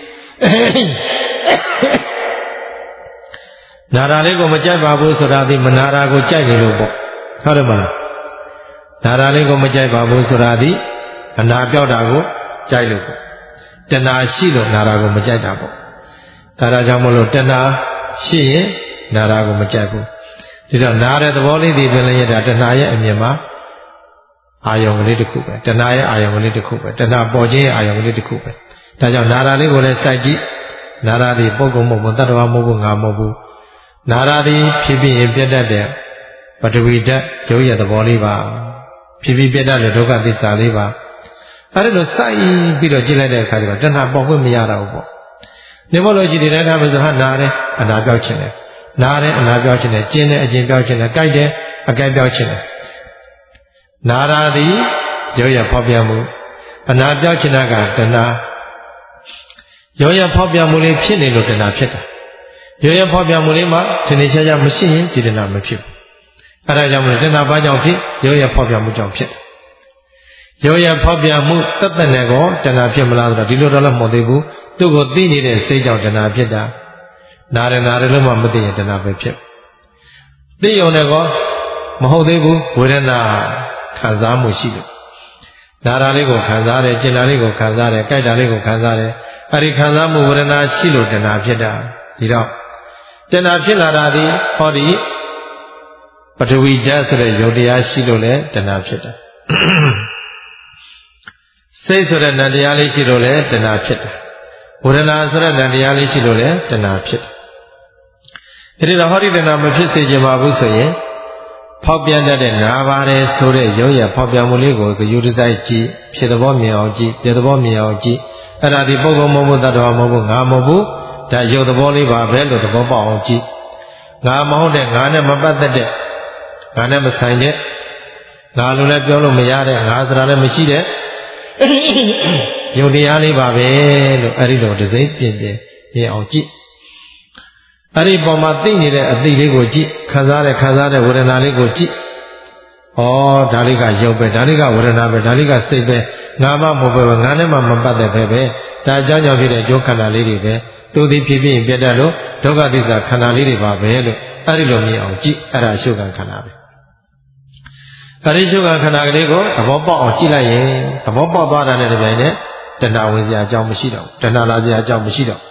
A: နာရာလေးကိုမကြိုက်ပါဘူးဆိုတာဒီမနာရာကိုကြိုက်နေလို့ပေါ့ဟုတ်တယ်မလားနာရာလေးကိုမကြိုက်ပါဘူးဆိုတာဒီအနာပြောက်တာကိုကြိုက်လို့ပေါ့တဏှာရှိလို့နာရာကိုမကြိုက်တာပေါ့ဒါဒါကြောင့်မလို့တဏှာရှိရင်နာရာကိုမကြိုက်ဘူးဒီတော့နားတဲ့သဘောလေးဒီပင်လည်းရတာတဏှာရဲ့အမြင်မှာအာယုံကလေးတစ်ခုပဲတဏှာရဲ့အာယုံကလေးတစ်ခုပဲတဏှာပေါ်ခြင်းရဲ့အာယုံကလေးတစ်ခုပဲဒါကြောင့်နာရာလေးကိုလည်းစိုက်ကြည့်နာရာဒီပုဂ္ဂိုလ်မဟုတ်ဘူးတတ္တဝါမဟုတ်ဘူးငါမဟုတ်ဘူးနာရာဒီဖြစ်ဖြစ်ရင်ပြတ်တတ်တဲ့ပထဝီဓာတ်ရုပ်ရသဘောလေးပါဖြစ်ဖြစ်ပြတ်တတ်တဲ့ဒုက္ခသစ္စာလေးပါအဲ့ဒါလို့စိုက်ပြီးတော့ကြည့်လိုက်တဲ့အခါကျတော့တဏှာပေါ်ခွင့်မရတော့ဘူးပေါ့နေမလို့ရှိတဲ့အခါမှာဆိုဟာနာတယ်အနာပြောက်ခြင်းတယ်နာတယ်အနာပြောက်ခြင်းတယ်ကျင်းတယ်အကျဉ်ပြောက်ခြင်းတယ်ကြိုက်တယ်အကြိုက်ပြောက်ခြင်းတယ်နာရာဒီရုပ်ရဖောက်ပြန်မှုအနာပြောက်ခြင်းကတဏှာရောရဖောက်ပြန်မှုလေးဖြစ်နေလို့တဏှာဖြစ်တာရောရဖောက်ပြန်မှုလေးမှာသင်္နေချာချာမရှိရင်ဒီတဏှာမဖြစ်ဘူးအဲဒါကြောင့်မလို့တဏှာဘာကြောင့်ဖြစ်ရောရဖောက်ပြန်မှုကြောင့်ဖြစ်ရောရဖောက်ပြန်မှုတတ်တဲ့နဲ့ကောတဏှာဖြစ်မလားဆိုတော့ဒီလိုတော့လည်းမဟုတ်သေးဘူးသူ့ကိုသိနေတဲ့စိတ်ကြောင့်တဏှာဖြစ်တာနာရနာရလို့မှမသိရင်တဏှာပဲဖြစ်သိရုံနဲ့ကောမဟုတ်သေးဘူးဝေဒနာခံစားမှုရှိလို့နာရာလေးကိုခံစားတယ်ကျင်နာလေးကိုခံစားတယ်ကြိုက်တာလေးကိုခံစားတယ်အဲဒီခံစားမှုဝေဒနာရှိလို့တဏှာဖြစ်တာဒီတော့တတဏှာဖြစ်လာတာဒီဟောဒီပထဝီဓာတ်ဆိုတဲ့ယုတ်တရားရှိလို့လဲတဏှာဖြစ်တာစိတ်ဆိုတဲ့နံတရားလေးရှိလို့လဲတဏှာဖြစ်တာဝေဒနာဆိုတဲ့နံတရားလေးရှိလို့လဲတဏှာဖြစ်တာအဲဒီတော့ဟောဒီတဏှာမဖြစ်စေချင်ပါဘူးဆိုရင်ဖောက်ပြန်တတ်တဲ့နာပါတယ်ဆိုတဲ့ရုပ်ရဖောက်ပြန်မှုလေးကိုဂယုတစိုက်ကြည့်ဖြစ်သဘောမြင်အောင်ကြည့်ပြသဘောမြင်အောင်ကြည့်အဲ့ဒါဒီပုဂ္ဂိုလ်မဟုတ်ဘူးတ attva မဟုတ်ဘူးငါမဟုတ်ဘူးဒါရုပ်သဘောလေးပါပဲလို့သဘောပေါက်အောင်ကြည့်ငါမဟုတ်တဲ့ငါနဲ့မပတ်သက်တဲ့ငါနဲ့မဆိုင်တဲ့ငါလိုလည်းပြောလို့မရတဲ့ငါဆိုတာလည်းမရှိတဲ့ရုပ်တရားလေးပါပဲလို့အဲ့ဒီလိုတစ်စိမ့်ပြင်ပြင်မြင်အောင်ကြည့်အဲ့ဒီပုံမှာသိနေတဲ့အသိလေးကိုကြည့်ခံစားတဲ့ခံစားတဲ့ဝေဒနာလေးကိုကြည့်ဩဒါလေးကရုပ်ပဲဒါလေးကဝေဒနာပဲဒါလေးကစိတ်ပဲငါမှမဟုတ်ပဲငါနဲ့မှမပတ်သက်ပဲပဲဒါအကြောင်းကြောင့်ဖြစ်တဲ့ကြိုးခန္ဓာလေးတွေပဲသူသည်ဖြစ်ဖြစ်ပြတ်တတ်လို့ဒုက္ခသစ္စာခန္ဓာလေးတွေပါပဲလို့အဲ့ဒီလိုမြင်အောင်ကြည့်အဲ့ဒါရှုခံခန္ဓာပဲအဲ့ဒီရှုခံခန္ဓာကလေးကိုသဘောပေါက်အောင်ကြည့်လိုက်ရင်သဘောပေါက်သွားတာနဲ့တပြိုင်နက်တဏှာဝင်စရာအကြောင်းမရှိတော့တဏှာလာစရာအကြောင်းမရှိတော့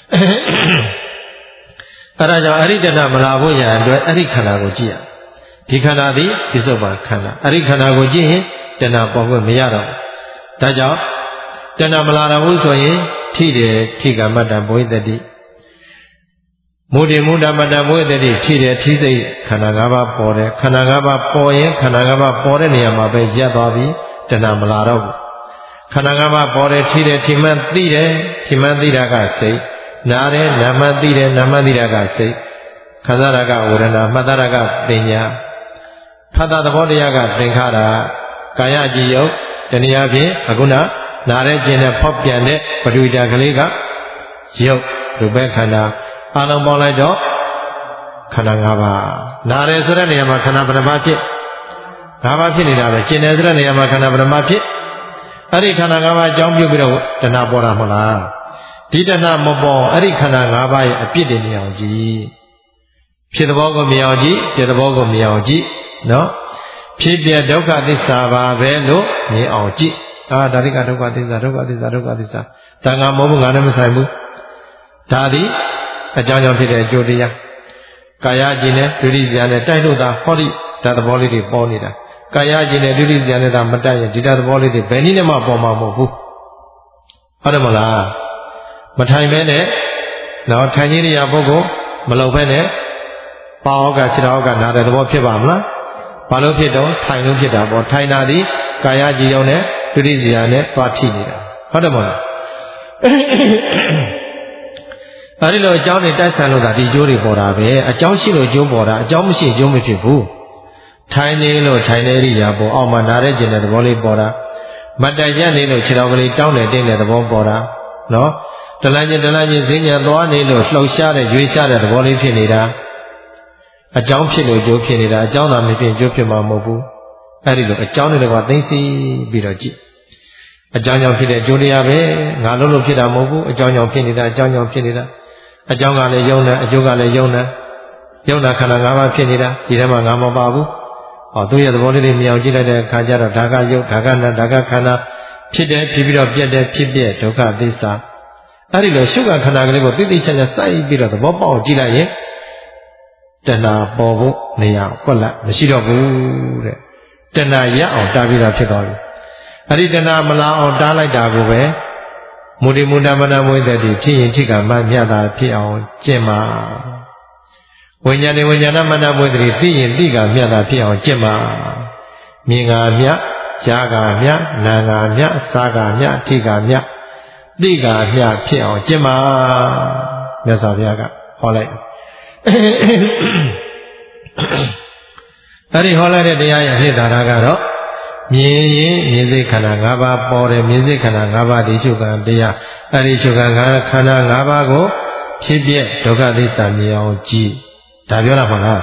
A: အဲ့ဒါကြောင့်အဲ့ဒီတဏှာမလာဖို့ရန်အတွက်အဲ့ဒီခန္ဓာကိုကြည့်ရဒီခန္ဓာသည်ပြစ္ဆုတ်ပန်ခန္ဓာအဲ့ဒီခန္ဓာကိုကြည့်ရင်တဏှာပေါ်ခွင့်မရတော့ဘူးဒါကြောင့်တဏှာမလာတော့ဘူးဆိုရင်ထိတယ်ထိကမတ္တဘဝိတ္တိမုဒိမုဒ္ဒမတ္တဘဝိတ္တိထိတယ်ထိစိတ်ခန္ဓာ၅ပါးပေါ်တယ်ခန္ဓာ၅ပါးပေါ်ရင်ခန္ဓာ၅ပါးပေါ်တဲ့နေရာမှာပဲရပ်သွားပြီတဏှာမလာတော့ဘူးခန္ဓာ၅ပါးပေါ်တယ်ထိတယ်ထိမှန်သိတယ်ထိမှန်သိတာကစိတ်နားတယ်နာမသိတယ်နာမသိတာကစိတ်ခံစားတာကဝေဒနာမှတ်တာကပညာဖတ်တာသဘောတရားကသင်္ခါရကာယကြည်ယုတ်တနည်းအားဖြင့်အခုနနားတဲ့ကျင်တဲ့ဖောက်ပြန်တဲ့ပထဝီဓာတ်ကလေးကယုတ်ရူပခန္ဓာအလုံးပေါင်းလိုက်တော့ခန္ဓာ၅ပါးနားတယ်ဆိုတဲ့နေရာမှာခန္ဓာပထမဖြစ်၅ပါးဖြစ်နေတာပဲကျင်တယ်ဆိုတဲ့နေရာမှာခန္ဓာပထမဖြစ်အဲ့ဒီခန္ဓာ၅ပါးအကြောင်းပြုပြီးတော့တဏှာပေါ်တာမဟုတ်လားဒီတဏှာမပေါ်အဲ့ဒီခန္ဓာ၅ပါးရဲ့အပြစ်တွေမြင်အောင်ကြည့်ဖြစ်သဘောကိုမြင်အောင်ကြည့်ပြသဘောကိုမြင်အောင်ကြည့်နော်ဖြစ်ပြဒုက္ခသစ္စာပါပဲလို့မြင်အောင်ကြည့်အာဒါရိကဒုက္ခသစ္စာဒုက္ခသစ္စာဒုက္ခသစ္စာတန်ခါမဟုတ်ဘူးငါနဲ့မဆိုင်ဘူးဒါသည်အကြောင်းကြောင့်ဖြစ်တဲ့အကျိုးတရားကာယကြည်နဲ့ဒုတိယဇာနဲ့တိုက်လို့သာဟောဒီဓာတ်သဘောလေးတွေပေါ်နေတာကာယကြည်နဲ့ဒုတိယဇာနဲ့သာမတိုက်ရင်ဒီဓာတ်သဘောလေးတွေဘယ်နည်းနဲ့မှပေါ်မှာမဟုတ်ဘူးဟုတ်တယ်မလားမထိုင်ပဲနဲ့တော့ထိုင်ကြီးရပုဂ္ဂိုလ်မလုံပဲနဲ့ပါဩကခြေတော်ကနာတဲ့သဘောဖြစ်ပါမလားဘာလို့ဖြစ်တော့ထိုင်လို့ဖြစ်တာပေါ့ထိုင်တာဒီကာယကြည်ရုံနဲ့ဒုတိယဇာနဲ့သွားထိနေတာဟုတ်တယ်မလားအဲဒီလိုအကြောင်းတွေတိုက်ဆိုင်လို့ဒါဒီကျိုးတွေပေါ်တာပဲအကြောင်းရှိလို့ကျိုးပေါ်တာအကြောင်းမရှိကျိုးမဖြစ်ဘူးထိုင်နေလို့ထိုင်နေရိယာပေါ်အောက်မှာနားတဲ့ကျင်တဲ့သဘောလေးပေါ်တာမတ်တရက်နေလို့ခြေတော်ကလေးတောင်းတယ်တင်းတဲ့သဘောပေါ်တာနော်တလန်းချင်းတလန်းချင်းဈဉ္ညာသွားနေလို့လှုပ်ရှားတဲ့ရွေးရှားတဲ့သဘောလေးဖြစ်နေတာအကြောင်းဖြစ်လို့ကျိုးဖြစ်နေတာအကြောင်းသာမဖြစ်ကျိုးဖြစ်မှာမဟုတ်ဘူးအဲဒီလိုအကြောင်းတွေကသိသိပြီးတော့ကြည့်အကြောင်းကြောင့်ဖြစ်တဲ့ကျိုးတရားပဲငါလုံးလို့ဖြစ်တာမဟုတ်ဘူးအကြောင်းကြောင့်ဖြစ်နေတာအကြောင်းကြောင့်ဖြစ်နေတာအကြောင်းကလည်းယုံတယ်အကျိုးကလည်းယုံတယ်ယုံတာခန္ဓာ၅ပါးဖြစ်နေတာဒီထဲမှာငါမပါဘူးဟောသူရဲ့သဘောလေးတွေမြင်အောင်ကြည့်လိုက်တဲ့အခါကျတော့ဒါကယုတ်ဒါကနာဒါကခန္ဓာဖြစ်တယ်ဖြစ်ပြီးတော့ပြတ်တယ်ဖြစ်ပြဒုက္ခသစ္စာအဲ့ဒီလိုရှုခခန္ဓာကလေးကိုသိသိချာချာစိုက်ပြီးတော့သဘောပေါက်ကြည့်လိုက်ရင်တဏှာပေါ်ဖို့နေရာကွက်လက်မရှိတော့ဘူးတဲ့တဏှာရအောင်တားပြီးတော့ဖြစ်သွားပြီအဲ့ဒီတဏှာမလာအောင်တားလိုက်တာကိုပဲမုဒိမုဒ္ဒမနမွေတ္တိဖြစ်ရင်ထိကမှမြတ်တာဖြစ်အောင်ကျင့်ပါဝိညာဉ်နဲ့ဝိညာဏမနမွေတ္တိသိရင်သိကမြတ်တာဖြစ်အောင်ကျင့်ပါမြင်ကမြတ်ကြားကမြတ်နာကမြတ်စားကမြတ်ထိကမြတ်သိကမြတ်ဖြစ်အောင်ကျင့်ပါမြတ်စွာဘုရားကဟောလိုက်အဲ့ဒီဟောလိုက်တဲ့တရားရဲ့အနှစ်သာရကတော့မြင်ရင်မြင်စိတ်ခန္ဓာ၅ပါးပေါ်တယ်မြင်စိတ်ခန္ဓာ၅ပါးဒီရှုခံတရားအဲ့ဒီရှုခံခန္ဓာ၅ပါးကိုဖြစ်ပြဒုက္ခသစ္စာမြင်အောင်ကြည့်ဒါပြောတာမဟုတ်လား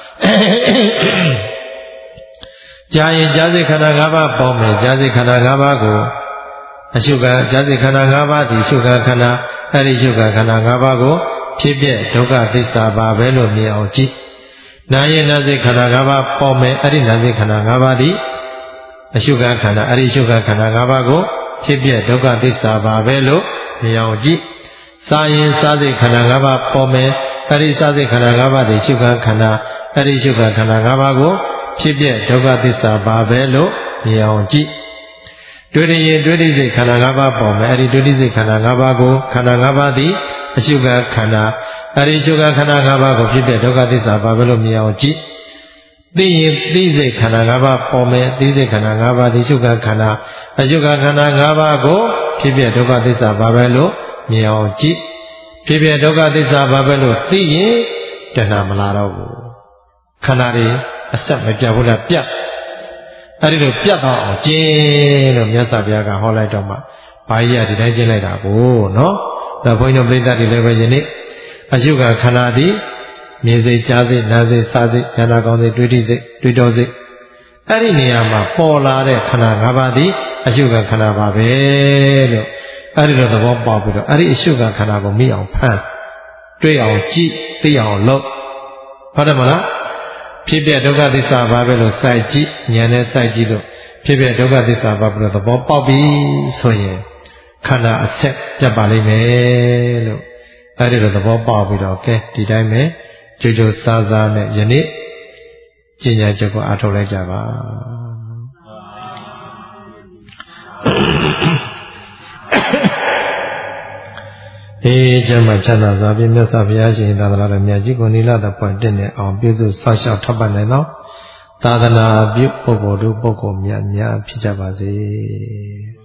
A: ကြာရင်ကြာစိတ်ခန္ဓာ၅ပါးပေါ်မယ်ကြာစိတ်ခန္ဓာ၅ပါးကိုအရှုခံကြာစိတ်ခန္ဓာ၅ပါးဒီရှုခံခန္ဓာအဲ့ဒီရှုခံခန္ဓာ၅ပါးကိုဖြစ်ပြဒုက္ခသစ္စာပါပဲလို့မြင်အောင်ကြည့်နာရင်နာစိတ်ခန္ဓာ၅ပါးပေါ်မယ်အဲ့ဒီနာစိတ်ခန္ဓာ၅ပါးဒီအရှုခံခန္ဓာအဲ့ဒီရှုခံခန္ဓာ၅ပါးကိုဖြစ်ပြဒုက္ခသစ္စာပါပဲလို့မြင်အောင်ကြည့်စာရင်စာစိတ်ခန္ဓာ၅ပါးပေါ်မယ်အဲ့ဒီစသည့်ခန္ဓာ၅ပါးတွေရှုခံခန္ဓာအဲ့ဒီရှုခံခန္ဓာ၅ပါးကိုဖြစ်ပြဒုက္ခသစ္စာပါပဲလို့မြင်အောင်ကြည့်တွေ့ရင်တွေ့တဲ့စိတ်ခန္ဓာ၅ပါးပေါ်မယ်အဲ့ဒီတွေ့တဲ့စိတ်ခန္ဓာ၅ပါးကိုခန္ဓာ၅ပါးသည်အရှုခံခန္ဓာအဲ့ဒီရှုခံခန္ဓာ၅ပါးကိုဖြစ်ပြဒုက္ခသစ္စာပါပဲလို့မြင်အောင်ကြည့်သိရင်သိစိတ်ခန္ဓာ၅ပါးပေါ်မယ်သိစိတ်ခန္ဓာ၅ပါးသည်ရှုခံခန္ဓာအရှုခံခန္ဓာ၅ပါးကိုဖြစ်ပြဒုက္ခသစ္စာပါပဲလို့မြင်အောင်ကြည့်ဖြစ်ပြဒုက္ခသစ္စာပါပဲလို့သိရင်တဏှာမလာတော့ဘူးခန္ဓာတွေအဆက်မပြတ်ဘူးလားပြတ်အဲ့ဒီလိုပြတ်တော့အောင်ကျင်းလို့မြတ်စွာဘုရားကဟောလိုက်တော့မှဘာကြီးကဒီတိုင်းကျင်းလိုက်တာကိုနော်ဒါဘုန်းကြီးတို့ပြိဿတွေလည်းပဲယနေ့အရှုခံခန္ဓာသည်မြင်စိတ်ကြားစိတ်နားစိတ်စားစိတ်ဉာဏ်ကောင်းစိတ်တွေးတိစိတ်တွေးတော်စိတ်အဲ့ဒီနေရာမှာပေါ်လာတဲ့ခန္ဓာ၅ပါးသည်အရှုခံခန္ဓာပါပဲလို့အဲ့ဒီလိုသဘောပေါက်ပြီးတော့အဲ့ဒီအရှုခံခန္ဓာကိုမိအောင်ဖမ်းတွေးအောင်ကြည့်သိအောင်လုပ်ဟုတ်တယ်မလားဖြစ်ပြဒုက္ခသစ္စာပါပဲလို့စိုက်ကြည့်ဉာဏ်နဲ့စိုက်ကြည့်လို့ဖြစ်ပြဒုက္ခသစ္စာပါပဲလို့သဘောပေါက်ပြီဆိုရင်ခန္ဓာအဆက်ပြတ်ပါလိမ့်မယ်လို့အဲ့ဒီလိုသဘောပေါက်ပြီးတော့ကဲဒီတိုင်းပဲကြိုးကြိုးစားစားနဲ့ယနေ့ကျင့်ကြံချက်ကိုအားထုတ်လိုက်ကြပါအေးကျမ်းမှာချမ်းသာစွာဖြင့်မြတ်စွာဘုရားရှင်သာသနာတော်မြတ်ကြီးကိုနိလသဖွင့်တဲ့နဲ့အောင်ပြုစုဆောက်ရှောက်ထပ်ပတ်နိုင်သောသာသနာပြုပုဂ္ဂိုလ်တို့ပုဂ္ဂိုလ်များများဖြစ်ကြပါစေ